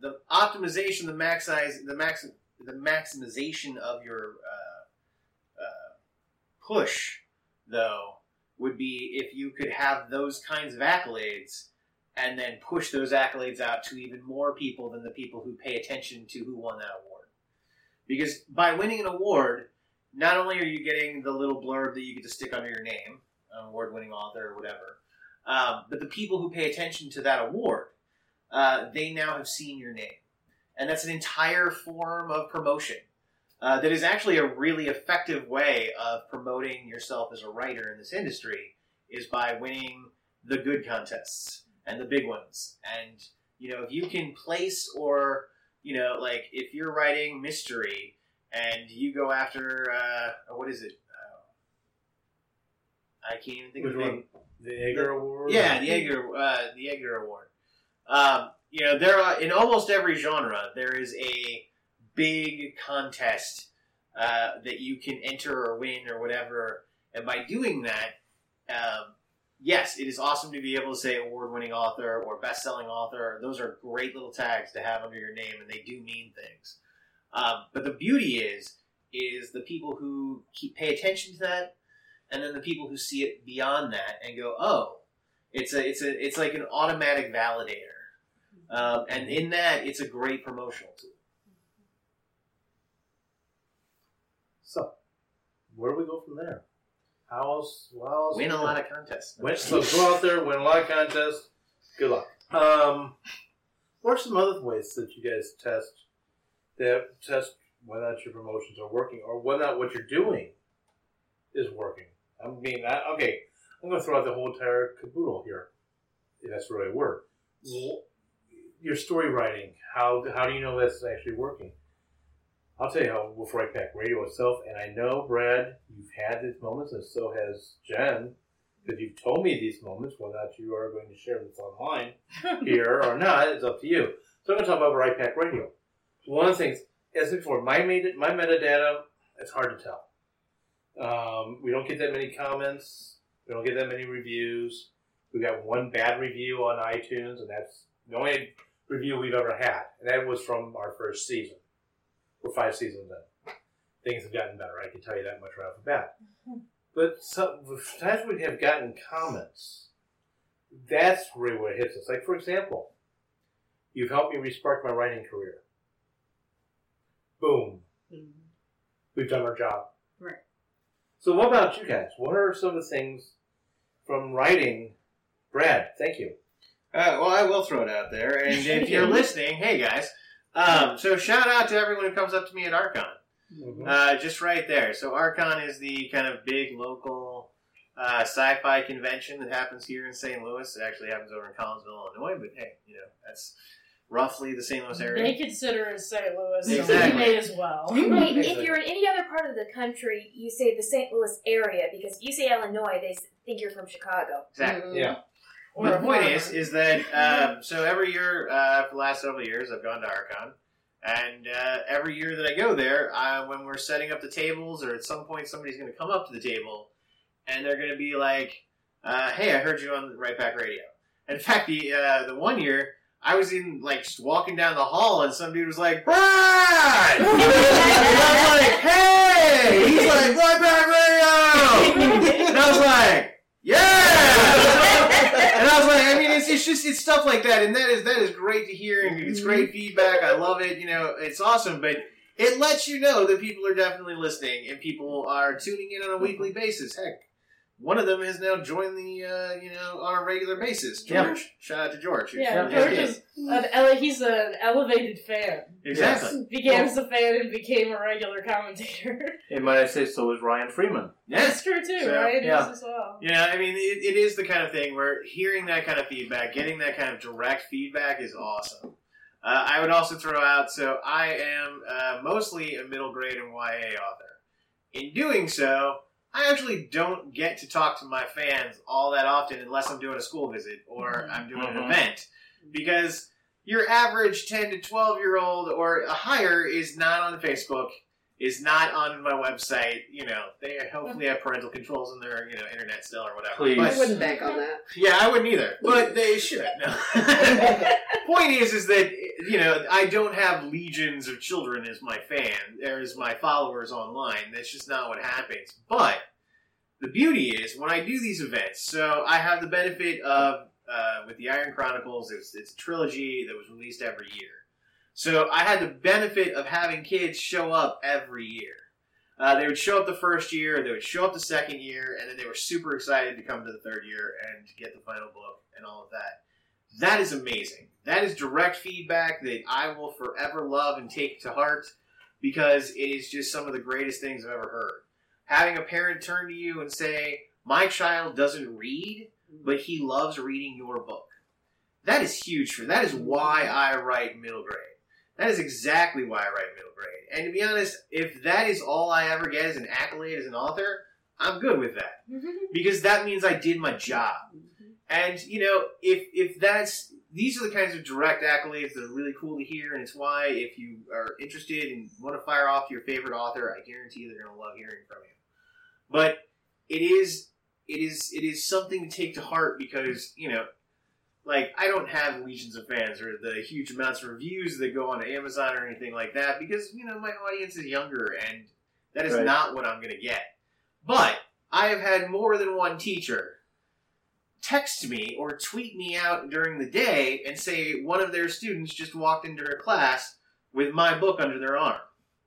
the optimization, the maxize, the max, the maximization of your uh, uh, push, though, would be if you could have those kinds of accolades and then push those accolades out to even more people than the people who pay attention to who won that award. Because by winning an award, not only are you getting the little blurb that you get to stick under your name, an award-winning author or whatever, um, but the people who pay attention to that award, uh, they now have seen your name. And that's an entire form of promotion uh, that is actually a really effective way of promoting yourself as a writer in this industry, is by winning the good contests and the big ones. And, you know, if you can place or, you know, like if you're writing mystery and you go after, uh, what is it? Uh, I can't even think Which of the one? name. The Edgar Award? Yeah, the Edgar, uh, the Edgar Award. Um, you know, there are, in almost every genre, there is a big contest uh, that you can enter or win or whatever. And by doing that, um, yes, it is awesome to be able to say award-winning author or best-selling author. Those are great little tags to have under your name, and they do mean things. Um, but the beauty is, is the people who keep pay attention to that, and then the people who see it beyond that and go, oh, it's a, it's a, it's like an automatic validator. Um, and in that, it's a great promotional tool. So, where do we go from there? How else? How else Win a lot of contests. Win, so go out there, win a lot of contests. Good luck. Um, what are some other ways that you guys test that test whether or not your promotions are working, or whether or not what you're doing is working? I mean, I, okay, I'm going to throw out the whole entire caboodle here, if that's the right word. Your story writing, how how do you know that's actually working? I'll tell you how with Right Back Radio itself, and I know, Brad, you've had these moments, and so has Jen, because you've told me these moments, whether or not you are going to share this online here or not, it's up to you. So I'm going to talk about Right Back Radio. One of the things, as I said before, my, meta, my metadata, it's hard to tell. Um, we don't get that many comments. We don't get that many reviews. We got one bad review on iTunes, and that's the only review we've ever had, and that was from our first season. We're five seasons in. Things have gotten better. I can tell you that much right off the bat. But some, the times we have gotten comments, that's really where it hits us. Like, for example, you've helped me respark my writing career. Boom. Mm-hmm. We've done our job. Right. So what about you guys? What are some of the things from writing? Brad, thank you. Uh, well, I will throw it out there. And if you're listening, hey, guys. Um, so shout out to everyone who comes up to me at Archon. Mm-hmm. Uh, just right there. So Archon is the kind of big local uh, sci-fi convention that happens here in Saint Louis. It actually happens over in Collinsville, Illinois, but hey, you know, that's roughly the Saint Louis area. They consider it Saint Louis, so exactly. we may as well. Wait, if you're in any other part of the country, you say the Saint Louis area, because if you say Illinois, they think you're from Chicago. Exactly. Mm-hmm. Yeah. Well, the point is, is that, um, so every year, uh, for the last several years, I've gone to Archon, and uh, every year that I go there, uh, when we're setting up the tables, or at some point somebody's going to come up to the table, and they're going to be like, uh, hey, I heard you on Right Back Radio. And in fact, the uh, the one year, I was in, like, just walking down the hall, and some dude was like, Brad! And I was like, hey! He's like, Right Back Radio! And I was like, yeah! And I was like, I mean, it's, it's just, it's stuff like that, and that is, that is great to hear, and it's great feedback, I love it, you know, it's awesome, but it lets you know that people are definitely listening, and people are tuning in on a weekly basis. Heck, one of them has now joined the, uh, you know, on a regular basis. George. Yeah. Shout out to George. Yeah, George is an ele- he's an elevated fan. Exactly. Yes. Began as a fan and became a regular commentator. And might I say, so is Ryan Freeman. Yeah. That's true too, So, right? yeah. Is as well. Yeah, I mean, it, it is the kind of thing where hearing that kind of feedback, getting that kind of direct feedback is awesome. Uh, I would also throw out, so I am uh, mostly a middle grade and Y A author. In doing so, I actually don't get to talk to my fans all that often unless I'm doing a school visit or I'm doing Mm-hmm. an event. Because your average ten to twelve year old or higher is not on Facebook, is not on my website. You know, they hopefully have parental controls on their, you know, internet still or whatever. Please. But- I wouldn't bank on that. yeah, I wouldn't either, but they should. No. Point is, is that, you know, I don't have legions of children as my fan, or as my followers online. That's just not what happens. But the beauty is, when I do these events, so I have the benefit of, uh, with the Iron Chronicles, it's, it's a trilogy that was released every year. So I had the benefit of having kids show up every year. Uh, they would show up the first year, they would show up the second year, and then they were super excited to come to the third year and to get the final book and all of that. That is amazing. That is direct feedback that I will forever love and take to heart because it is just some of the greatest things I've ever heard. Having a parent turn to you and say, my child doesn't read, but he loves reading your book. That is huge for that is why I write middle grade. That is exactly why I write middle grade. And to be honest, if that is all I ever get as an accolade as an author, I'm good with that. Because that means I did my job. And, you know, if if that's, these are the kinds of direct accolades that are really cool to hear, and it's why if you are interested and want to fire off your favorite author, I guarantee they're going to love hearing from you. But it is, it is, it is something to take to heart because, you know, like, I don't have legions of fans or the huge amounts of reviews that go on Amazon or anything like that because, you know, my audience is younger and that is Right. not what I'm going to get. But I have had more than one teacher text me or tweet me out during the day and say one of their students just walked into her class with my book under their arm.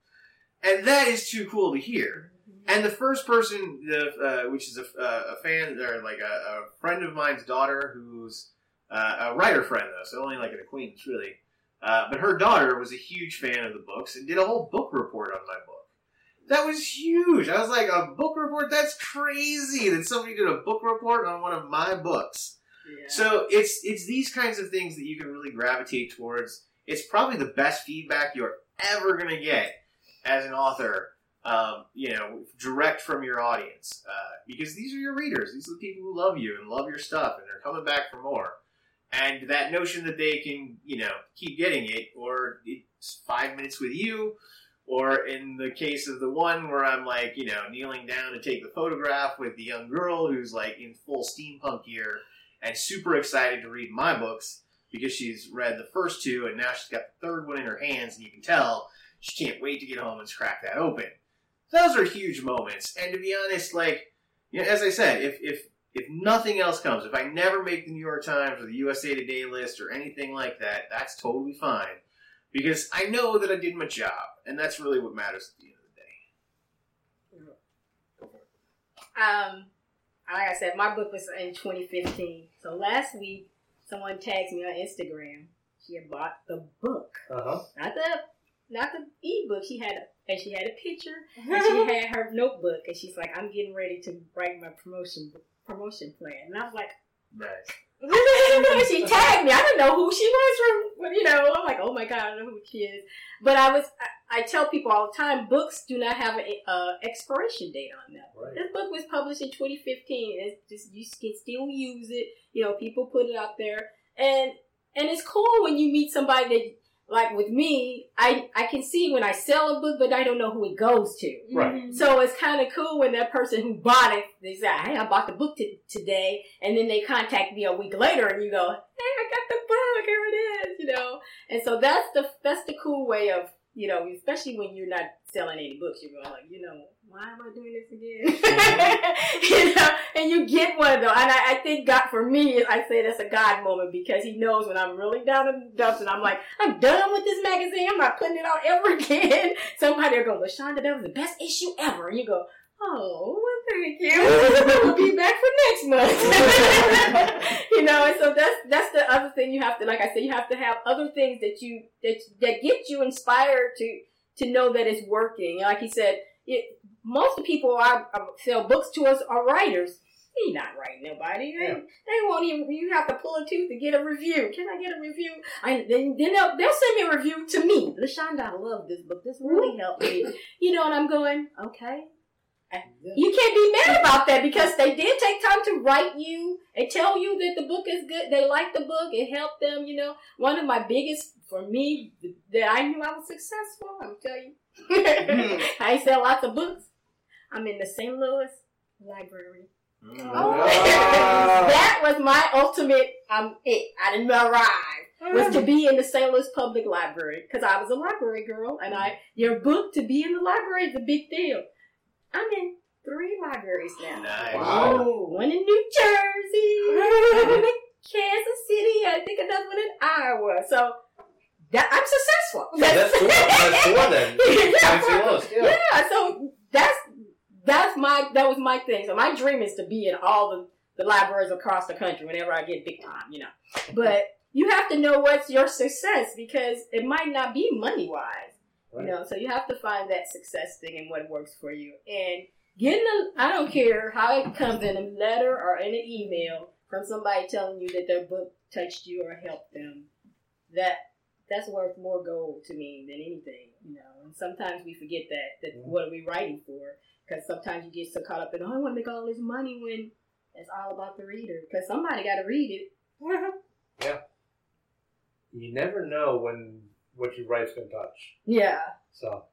And that is too cool to hear. And the first person, the, uh, which is a, uh, a fan, or like a, a friend of mine's daughter who's Uh, a writer friend, though, so only like an acquaintance, really. Uh, but her daughter was a huge fan of the books and did a whole book report on my book. That was huge. I was like, a book report? That's crazy that somebody did a book report on one of my books. Yeah. So it's it's these kinds of things that you can really gravitate towards. It's probably the best feedback you're ever going to get as an author, um, you know, direct from your audience. Uh, because these are your readers. These are the people who love you and love your stuff, and they're coming back for more. And that notion that they can, you know, keep getting it, or it's five minutes with you, or in the case of the one where I'm like, you know, kneeling down to take the photograph with the young girl who's like in full steampunk gear and super excited to read my books because she's read the first two and now she's got the third one in her hands and you can tell she can't wait to get home and crack that open. Those are huge moments. And to be honest, like, you know, as I said, if, if, If nothing else comes, if I never make the New York Times or the U S A Today list or anything like that, that's totally fine. Because I know that I did my job, and that's really what matters at the end of the day. Um, like I said, my book was in twenty fifteen. So last week, someone tagged me on Instagram. She had bought the book, Uh-huh. not the not the ebook. She had a, and she had a picture, and she had her notebook, and she's like, "I'm getting ready to write my promotion promotion plan." And I was like, Nice. she tagged me. I didn't know who she was from, you know. I'm like, oh my God, I don't know who she is. But I was, I, I tell people all the time, books do not have an uh, expiration date on them. Right. This book was published in twenty fifteen. It's just, you can still use it. You know, people put it out there. And, and it's cool when you meet somebody that, like with me, I, I can see when I sell a book, but I don't know who it goes to. Right. So it's kind of cool when that person who bought it, they say, hey, I bought the book t- today, and then they contact me a week later, and you go, hey, I got the book, here it is, you know. And so that's the that's the cool way of, you know, especially when you're not selling any books, you're going like, you know, why am I doing this again? You know, and you get one of those. And I, I think God, for me, I say that's a God moment because he knows when I'm really down in the dumps and I'm like, I'm done with this magazine. I'm not putting it out ever again. Somebody will go, LaShonda, that was the best issue ever. And you go, oh, well, thank you. We'll be back for next month. You know, and so that's that's the other thing you have to, like I said, you have to have other things that you that that get you inspired to to know that it's working. Like he said, it, most of the people I, I sell books to us are writers. He's not writing nobody. They, Yeah. they won't even. You have to pull a tooth to get a review. Can I get a review? I, then then they'll, they'll send me a review to me. LaShonda, I love this book. This really helped me. You know, and I'm going, okay. You can't be mad about that because they did take time to write you and tell you that the book is good. They like the book. It helped them, you know. One of my biggest, for me, that I knew I was successful, I'm telling you, I sell lots of books. I'm in the Saint Louis Library. Mm. Oh. That was my ultimate, um, it. I didn't arrive, was to be in the Saint Louis Public Library, because I was a library girl, and I, your book to be in the library is a big deal. I'm in three libraries now. Nice. Wow. One in New Jersey, one in Kansas City, I think another one in Iowa. So, that I'm successful. Yeah, that's four. That's four then. Fancy list, yeah. Yeah, so that's that's my that was my thing. So my dream is to be in all the, the libraries across the country whenever I get big time, you know. But you have to know what's your success, because it might not be money wise. Right. You know, so you have to find that success thing and what works for you. And getting a I don't care how it comes in a letter or in an email from somebody telling you that their book touched you or helped them. That That's worth more gold to me than anything, you know. And sometimes we forget that. That mm-hmm. What are we writing for? Because sometimes you get so caught up in, oh, I want to make all this money, when it's all about the reader. Because somebody got to read it. Yeah. You never know when what you write's going to touch. Yeah. So.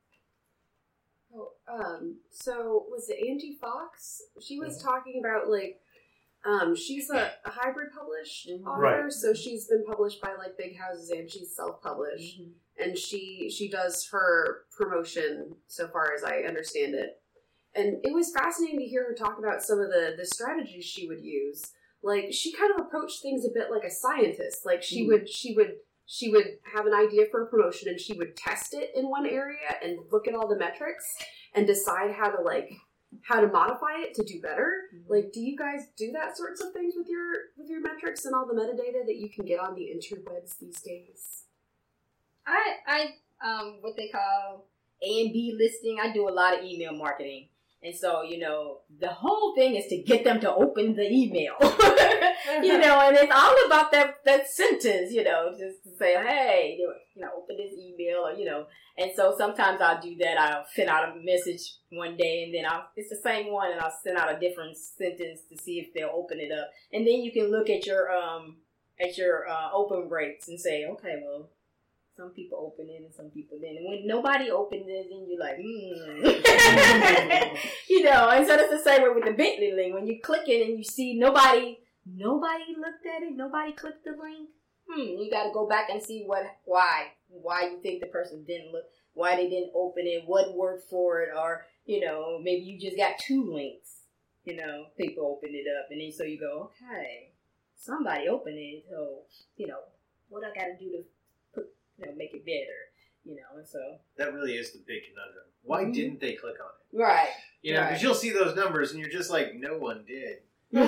Oh, um. So was it Angie Fox? She was mm-hmm. talking about like. Um, she's a, a hybrid published mm-hmm. author, right. so she's been published by like big houses and she's self-published, mm-hmm. and she she does her promotion so far as I understand it. And it was fascinating to hear her talk about some of the the strategies she would use. Like she kind of approached things a bit like a scientist. Like she mm-hmm. would she would she would have an idea for a promotion and she would test it in one area and look at all the metrics and decide how to like. how to modify it to do better. Mm-hmm. Like, do you guys do that sorts of things with your with your metrics and all the metadata that you can get on the interwebs these days? I I um what they call A and B listing. I do a lot of email marketing, and so you know the whole thing is to get them to open the email. You know, and it's all about that that sentence. You know, just to say, hey, you know, open this email, or you know. And so sometimes I'll do that. I'll send out a message one day, and then I'll it's the same one, and I'll send out a different sentence to see if they'll open it up. And then you can look at your um at your uh, open rates and say, okay, well, some people open it and some people didn't. And when nobody opens it, then you're like, hmm. You know. And so that's the same way with the Bitly link. When you click it and you see nobody nobody looked at it, nobody clicked the link. Hmm, you got to go back and see what, why, why you think the person didn't look, why they didn't open it, what worked for it, or, you know, maybe you just got two links, you know, people opened it up, and then so you go, okay, somebody opened it, so, you know, what I got to do to put, you know, make it better, you know, and so. That really is the big conundrum. Why mm-hmm. didn't they click on it? Right. You know, because right. you'll see those numbers, and you're just like, no one did.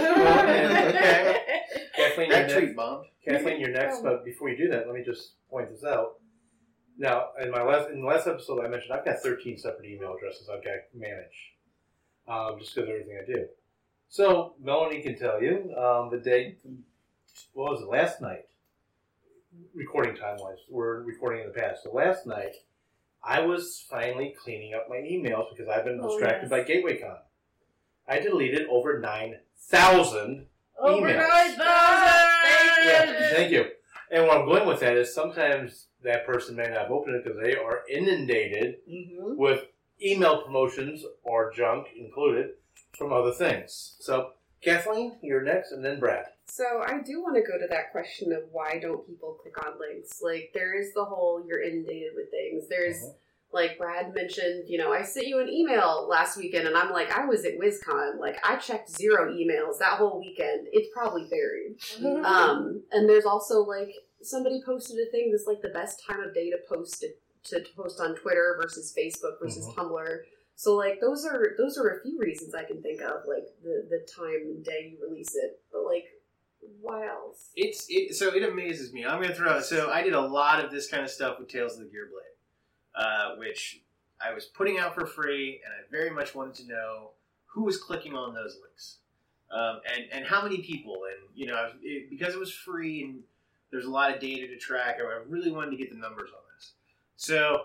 Okay. Kathleen, that you're tweet next. bombed. Kathleen, you're next. But before you do that, let me just point this out. Now, in my last in the last episode, I mentioned I've got thirteen separate email addresses I've got to manage, um, just because of everything I do. So Melanie can tell you um, the day. What was it? Last night. Recording time wise, we're recording in the past. So last night, I was finally cleaning up my emails because I've been distracted oh, yes. by GatewayCon. I deleted over nine thousand over emails. nine thousand! Yeah, thank you. And what I'm going with that is sometimes that person may not have opened it because they are inundated mm-hmm. with email promotions or junk included from other things. So, Kathleen, you're next, and then Brad. So I do want to go to that question of why don't people click on links? Like, there is the whole you're inundated with things. There's... Mm-hmm. Like Brad mentioned, you know, I sent you an email last weekend, and I'm like, I was at WizCon. Like, I checked zero emails that whole weekend. It's probably buried. Mm-hmm. Um, and there's also, like, somebody posted a thing that's, like, the best time of day to post it, to, to post on Twitter versus Facebook versus mm-hmm. Tumblr. So, like, those are those are a few reasons I can think of, like, the, the time and day you release it. But, like, why else? It's it, So it amazes me. I'm going to throw out, so I did a lot of this kind of stuff with Tales of the Gearblade. Uh, which I was putting out for free, and I very much wanted to know who was clicking on those links, um, and and how many people. And you know, it, because it was free and there's a lot of data to track, I really wanted to get the numbers on this. So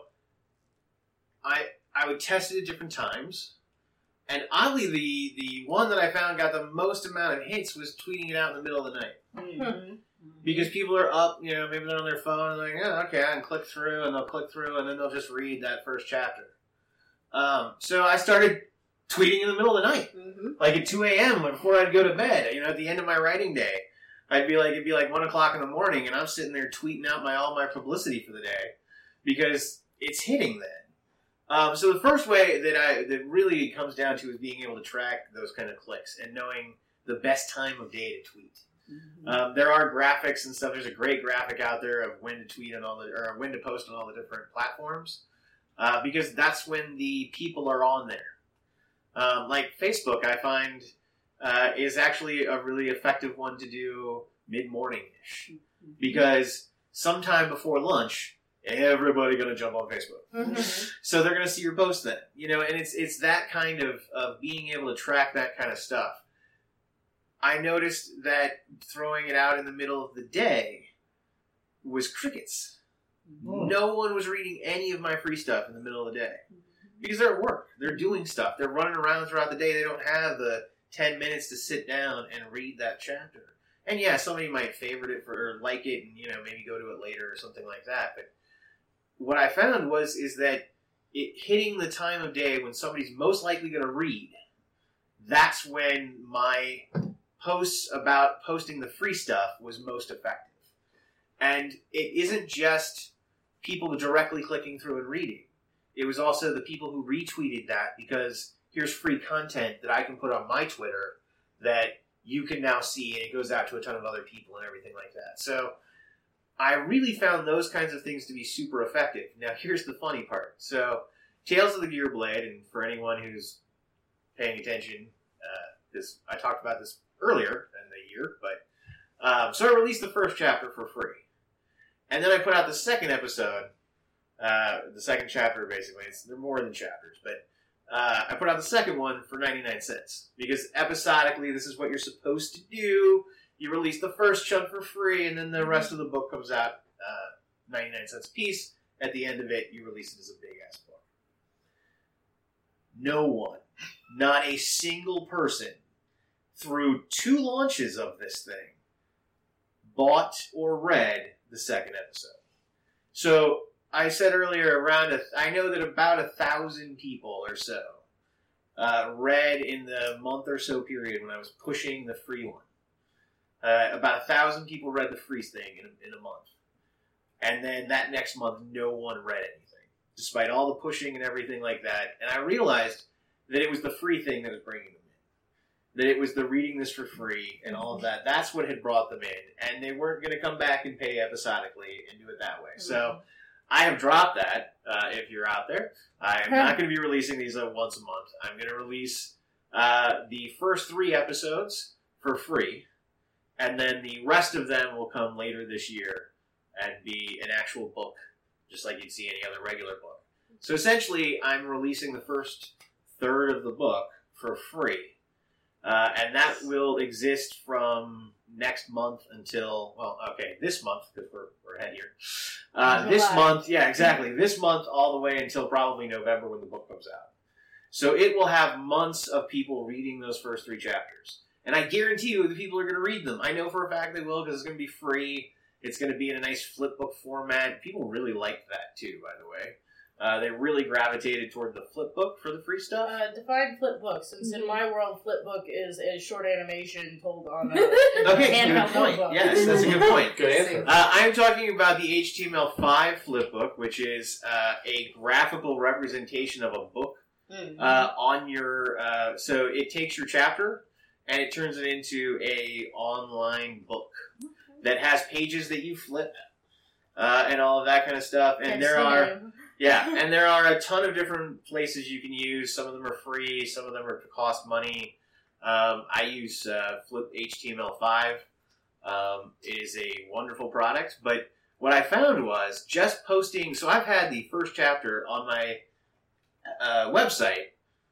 I I would test it at different times, and oddly, the the one that I found got the most amount of hits was tweeting it out in the middle of the night. Mm-hmm. Because people are up, you know, maybe they're on their phone and they're like, oh, okay, I can click through, and they'll click through, and then they'll just read that first chapter. Um, so I started tweeting in the middle of the night, Mm-hmm. like at two a.m. before I'd go to bed. You know, at the end of my writing day, I'd be like, it'd be like one o'clock in the morning, and I'm sitting there tweeting out my all my publicity for the day because it's hitting then. Um, so the first way that I that really comes down to is being able to track those kind of clicks and knowing the best time of day to tweet. Mm-hmm. Um, there are graphics and stuff. There's a great graphic out there of when to tweet on all the or when to post on all the different platforms uh, because that's when the people are on there. Um, like Facebook, I find uh, is actually a really effective one to do mid morning ish because sometime before lunch, everybody gonna jump on Facebook, Mm-hmm. so they're gonna see your post then. You know, and it's it's that kind of of being able to track that kind of stuff. I noticed that throwing it out in the middle of the day was crickets. Oh. No one was reading any of my free stuff in the middle of the day because they're at work. They're doing stuff. They're running around throughout the day. They don't have the ten minutes to sit down and read that chapter. And yeah, somebody might favorite it for or like it and, you know, maybe go to it later or something like that. But what I found was is that it hitting the time of day when somebody's most likely going to read, that's when my posts about posting the free stuff was most effective. And it isn't just people directly clicking through and reading. It was also the people who retweeted that because here's free content that I can put on my Twitter that you can now see, and it goes out to a ton of other people and everything like that. So I really found those kinds of things to be super effective. Now here's the funny part. So Tales of the Gear Blade, and for anyone who's paying attention, because uh, I talked about this earlier in the year, but um, so I released the first chapter for free, and then I put out the second episode, uh, the second chapter basically. It's, they're more than chapters, but uh, I put out the second one for ninety-nine cents because episodically this is what you're supposed to do. You release the first chunk for free, and then the rest of the book comes out uh, ninety-nine cents a piece. At the end of it, you release it as a big ass book. No one, not a single person, through two launches of this thing, bought or read the second episode. So I said earlier, around a, I know that about a thousand people or so uh, read in the month or so period when I was pushing the free one. Uh, about a thousand people read the free thing in a, in a month, and then that next month, no one read anything, despite all the pushing and everything like that. And I realized that it was the free thing that was bringing them in. That it was the reading this for free and all of that. That's what had brought them in. And they weren't going to come back and pay episodically and do it that way. So I have dropped that, uh, if you're out there. I am not going to be releasing these uh, once a month. I'm going to release uh, the first three episodes for free. And then the rest of them will come later this year and be an actual book, just like you'd see any other regular book. So essentially, I'm releasing the first third of the book for free. Uh, and that will exist from next month until, well, okay, this month, because we're, we're ahead here. Uh, this month, yeah, exactly. This month all the way until probably November when the book comes out. So it will have months of people reading those first three chapters. And I guarantee you the people are going to read them. I know for a fact they will because it's going to be free. It's going to be in a nice flip book format. People really liked that too, by the way. Uh, they really gravitated toward the flip book for the free stuff. Uh, define flip book, since in my world, flip book is a short animation told on a Okay, handheld good point. notebook. Yes, that's a good point. Good answer. Uh, I'm talking about the H T M L five flipbook, which is uh, a graphical representation of a book uh, on your. Uh, so it takes your chapter and it turns it into a online book that has pages that you flip uh, and all of that kind of stuff. And there are. Yeah, and there are a ton of different places you can use. Some of them are free. Some of them are cost money. Um, I use uh, Flip H T M L five. Um, it is a wonderful product. But what I found was just posting... So I've had the first chapter on my uh, website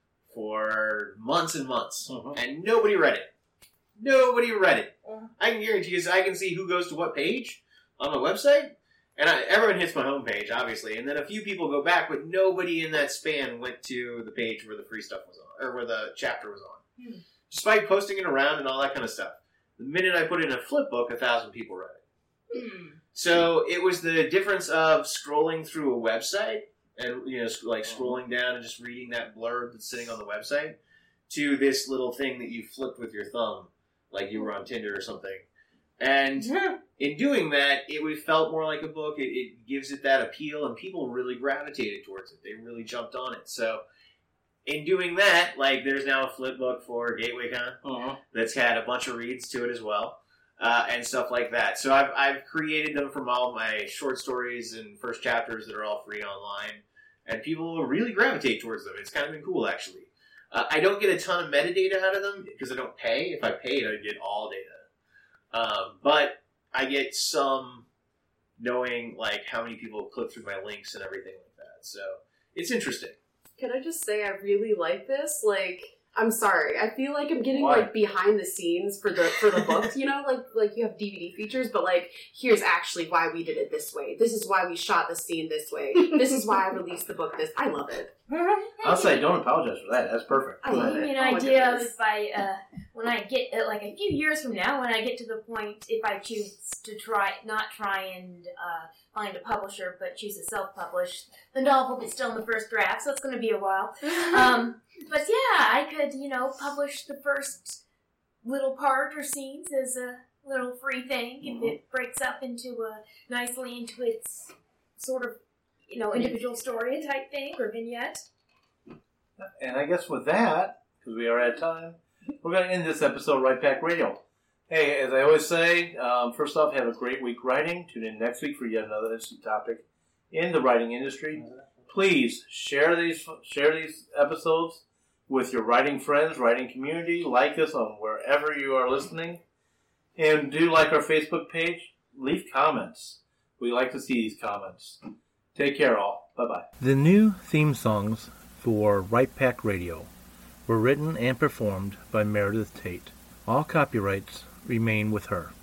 for months and months. Mm-hmm. And nobody read it. Nobody read it. Uh-huh. I can guarantee you, I can see who goes to what page on my website. And I, everyone hits my homepage, obviously, and then a few people go back, but nobody in that span went to the page where the free stuff was on, or where the chapter was on. Hmm. Despite posting it around and all that kind of stuff. The minute I put it in a flip book, a thousand people read it. So it was the difference of scrolling through a website and, you know, like scrolling down and just reading that blurb that's sitting on the website to this little thing that you flipped with your thumb, like you were on Tinder or something. And in doing that, it would felt more like a book. It, it gives it that appeal, and people really gravitated towards it. They really jumped on it. So in doing that, like, there's now a flip book for GatewayCon Uh-huh. that's had a bunch of reads to it as well, uh, and stuff like that. So I've, I've created them from all my short stories and first chapters that are all free online, and people will really gravitate towards them. It's kind of been cool, actually. Uh, I don't get a ton of metadata out of them because I don't pay. If I paid, I'd get all data. Um, but I get some knowing, like, how many people click through my links and everything like that. So it's interesting. Can I just say I really like this? Like, I'm sorry, I feel like I'm getting Why? like behind the scenes for the for the books. You know, like like you have D V D features, but like here's actually why we did it this way. This is why we shot the scene this way. This is why I released the book this. I love it. I'll say, don't apologize for that. That's perfect. I love Give it. me an Oh my idea of goodness. if I, uh, when I get, uh, like a few years from now, when I get to the point, if I choose to try, not try and uh, find a publisher, but choose to self-publish the novel that's still in the first draft, so it's going to be a while. Um, but yeah, I could, you know, publish the first little part or scenes as a little free thing if it breaks up into a, nicely into its sort of, you know, individual story type thing or vignette. And I guess with that, because we are at time, we're going to end this episode of Right Back Radio. Hey, as I always say, um, first off, have a great week writing. Tune in next week for yet another interesting topic in the writing industry. Please share these share these episodes with your writing friends, writing community. Like us on wherever you are listening. And do like our Facebook page. Leave comments. We like to see these comments. Take care, all. Bye-bye. The new theme songs for Right Pack Radio were written and performed by Meredith Tate. All copyrights remain with her.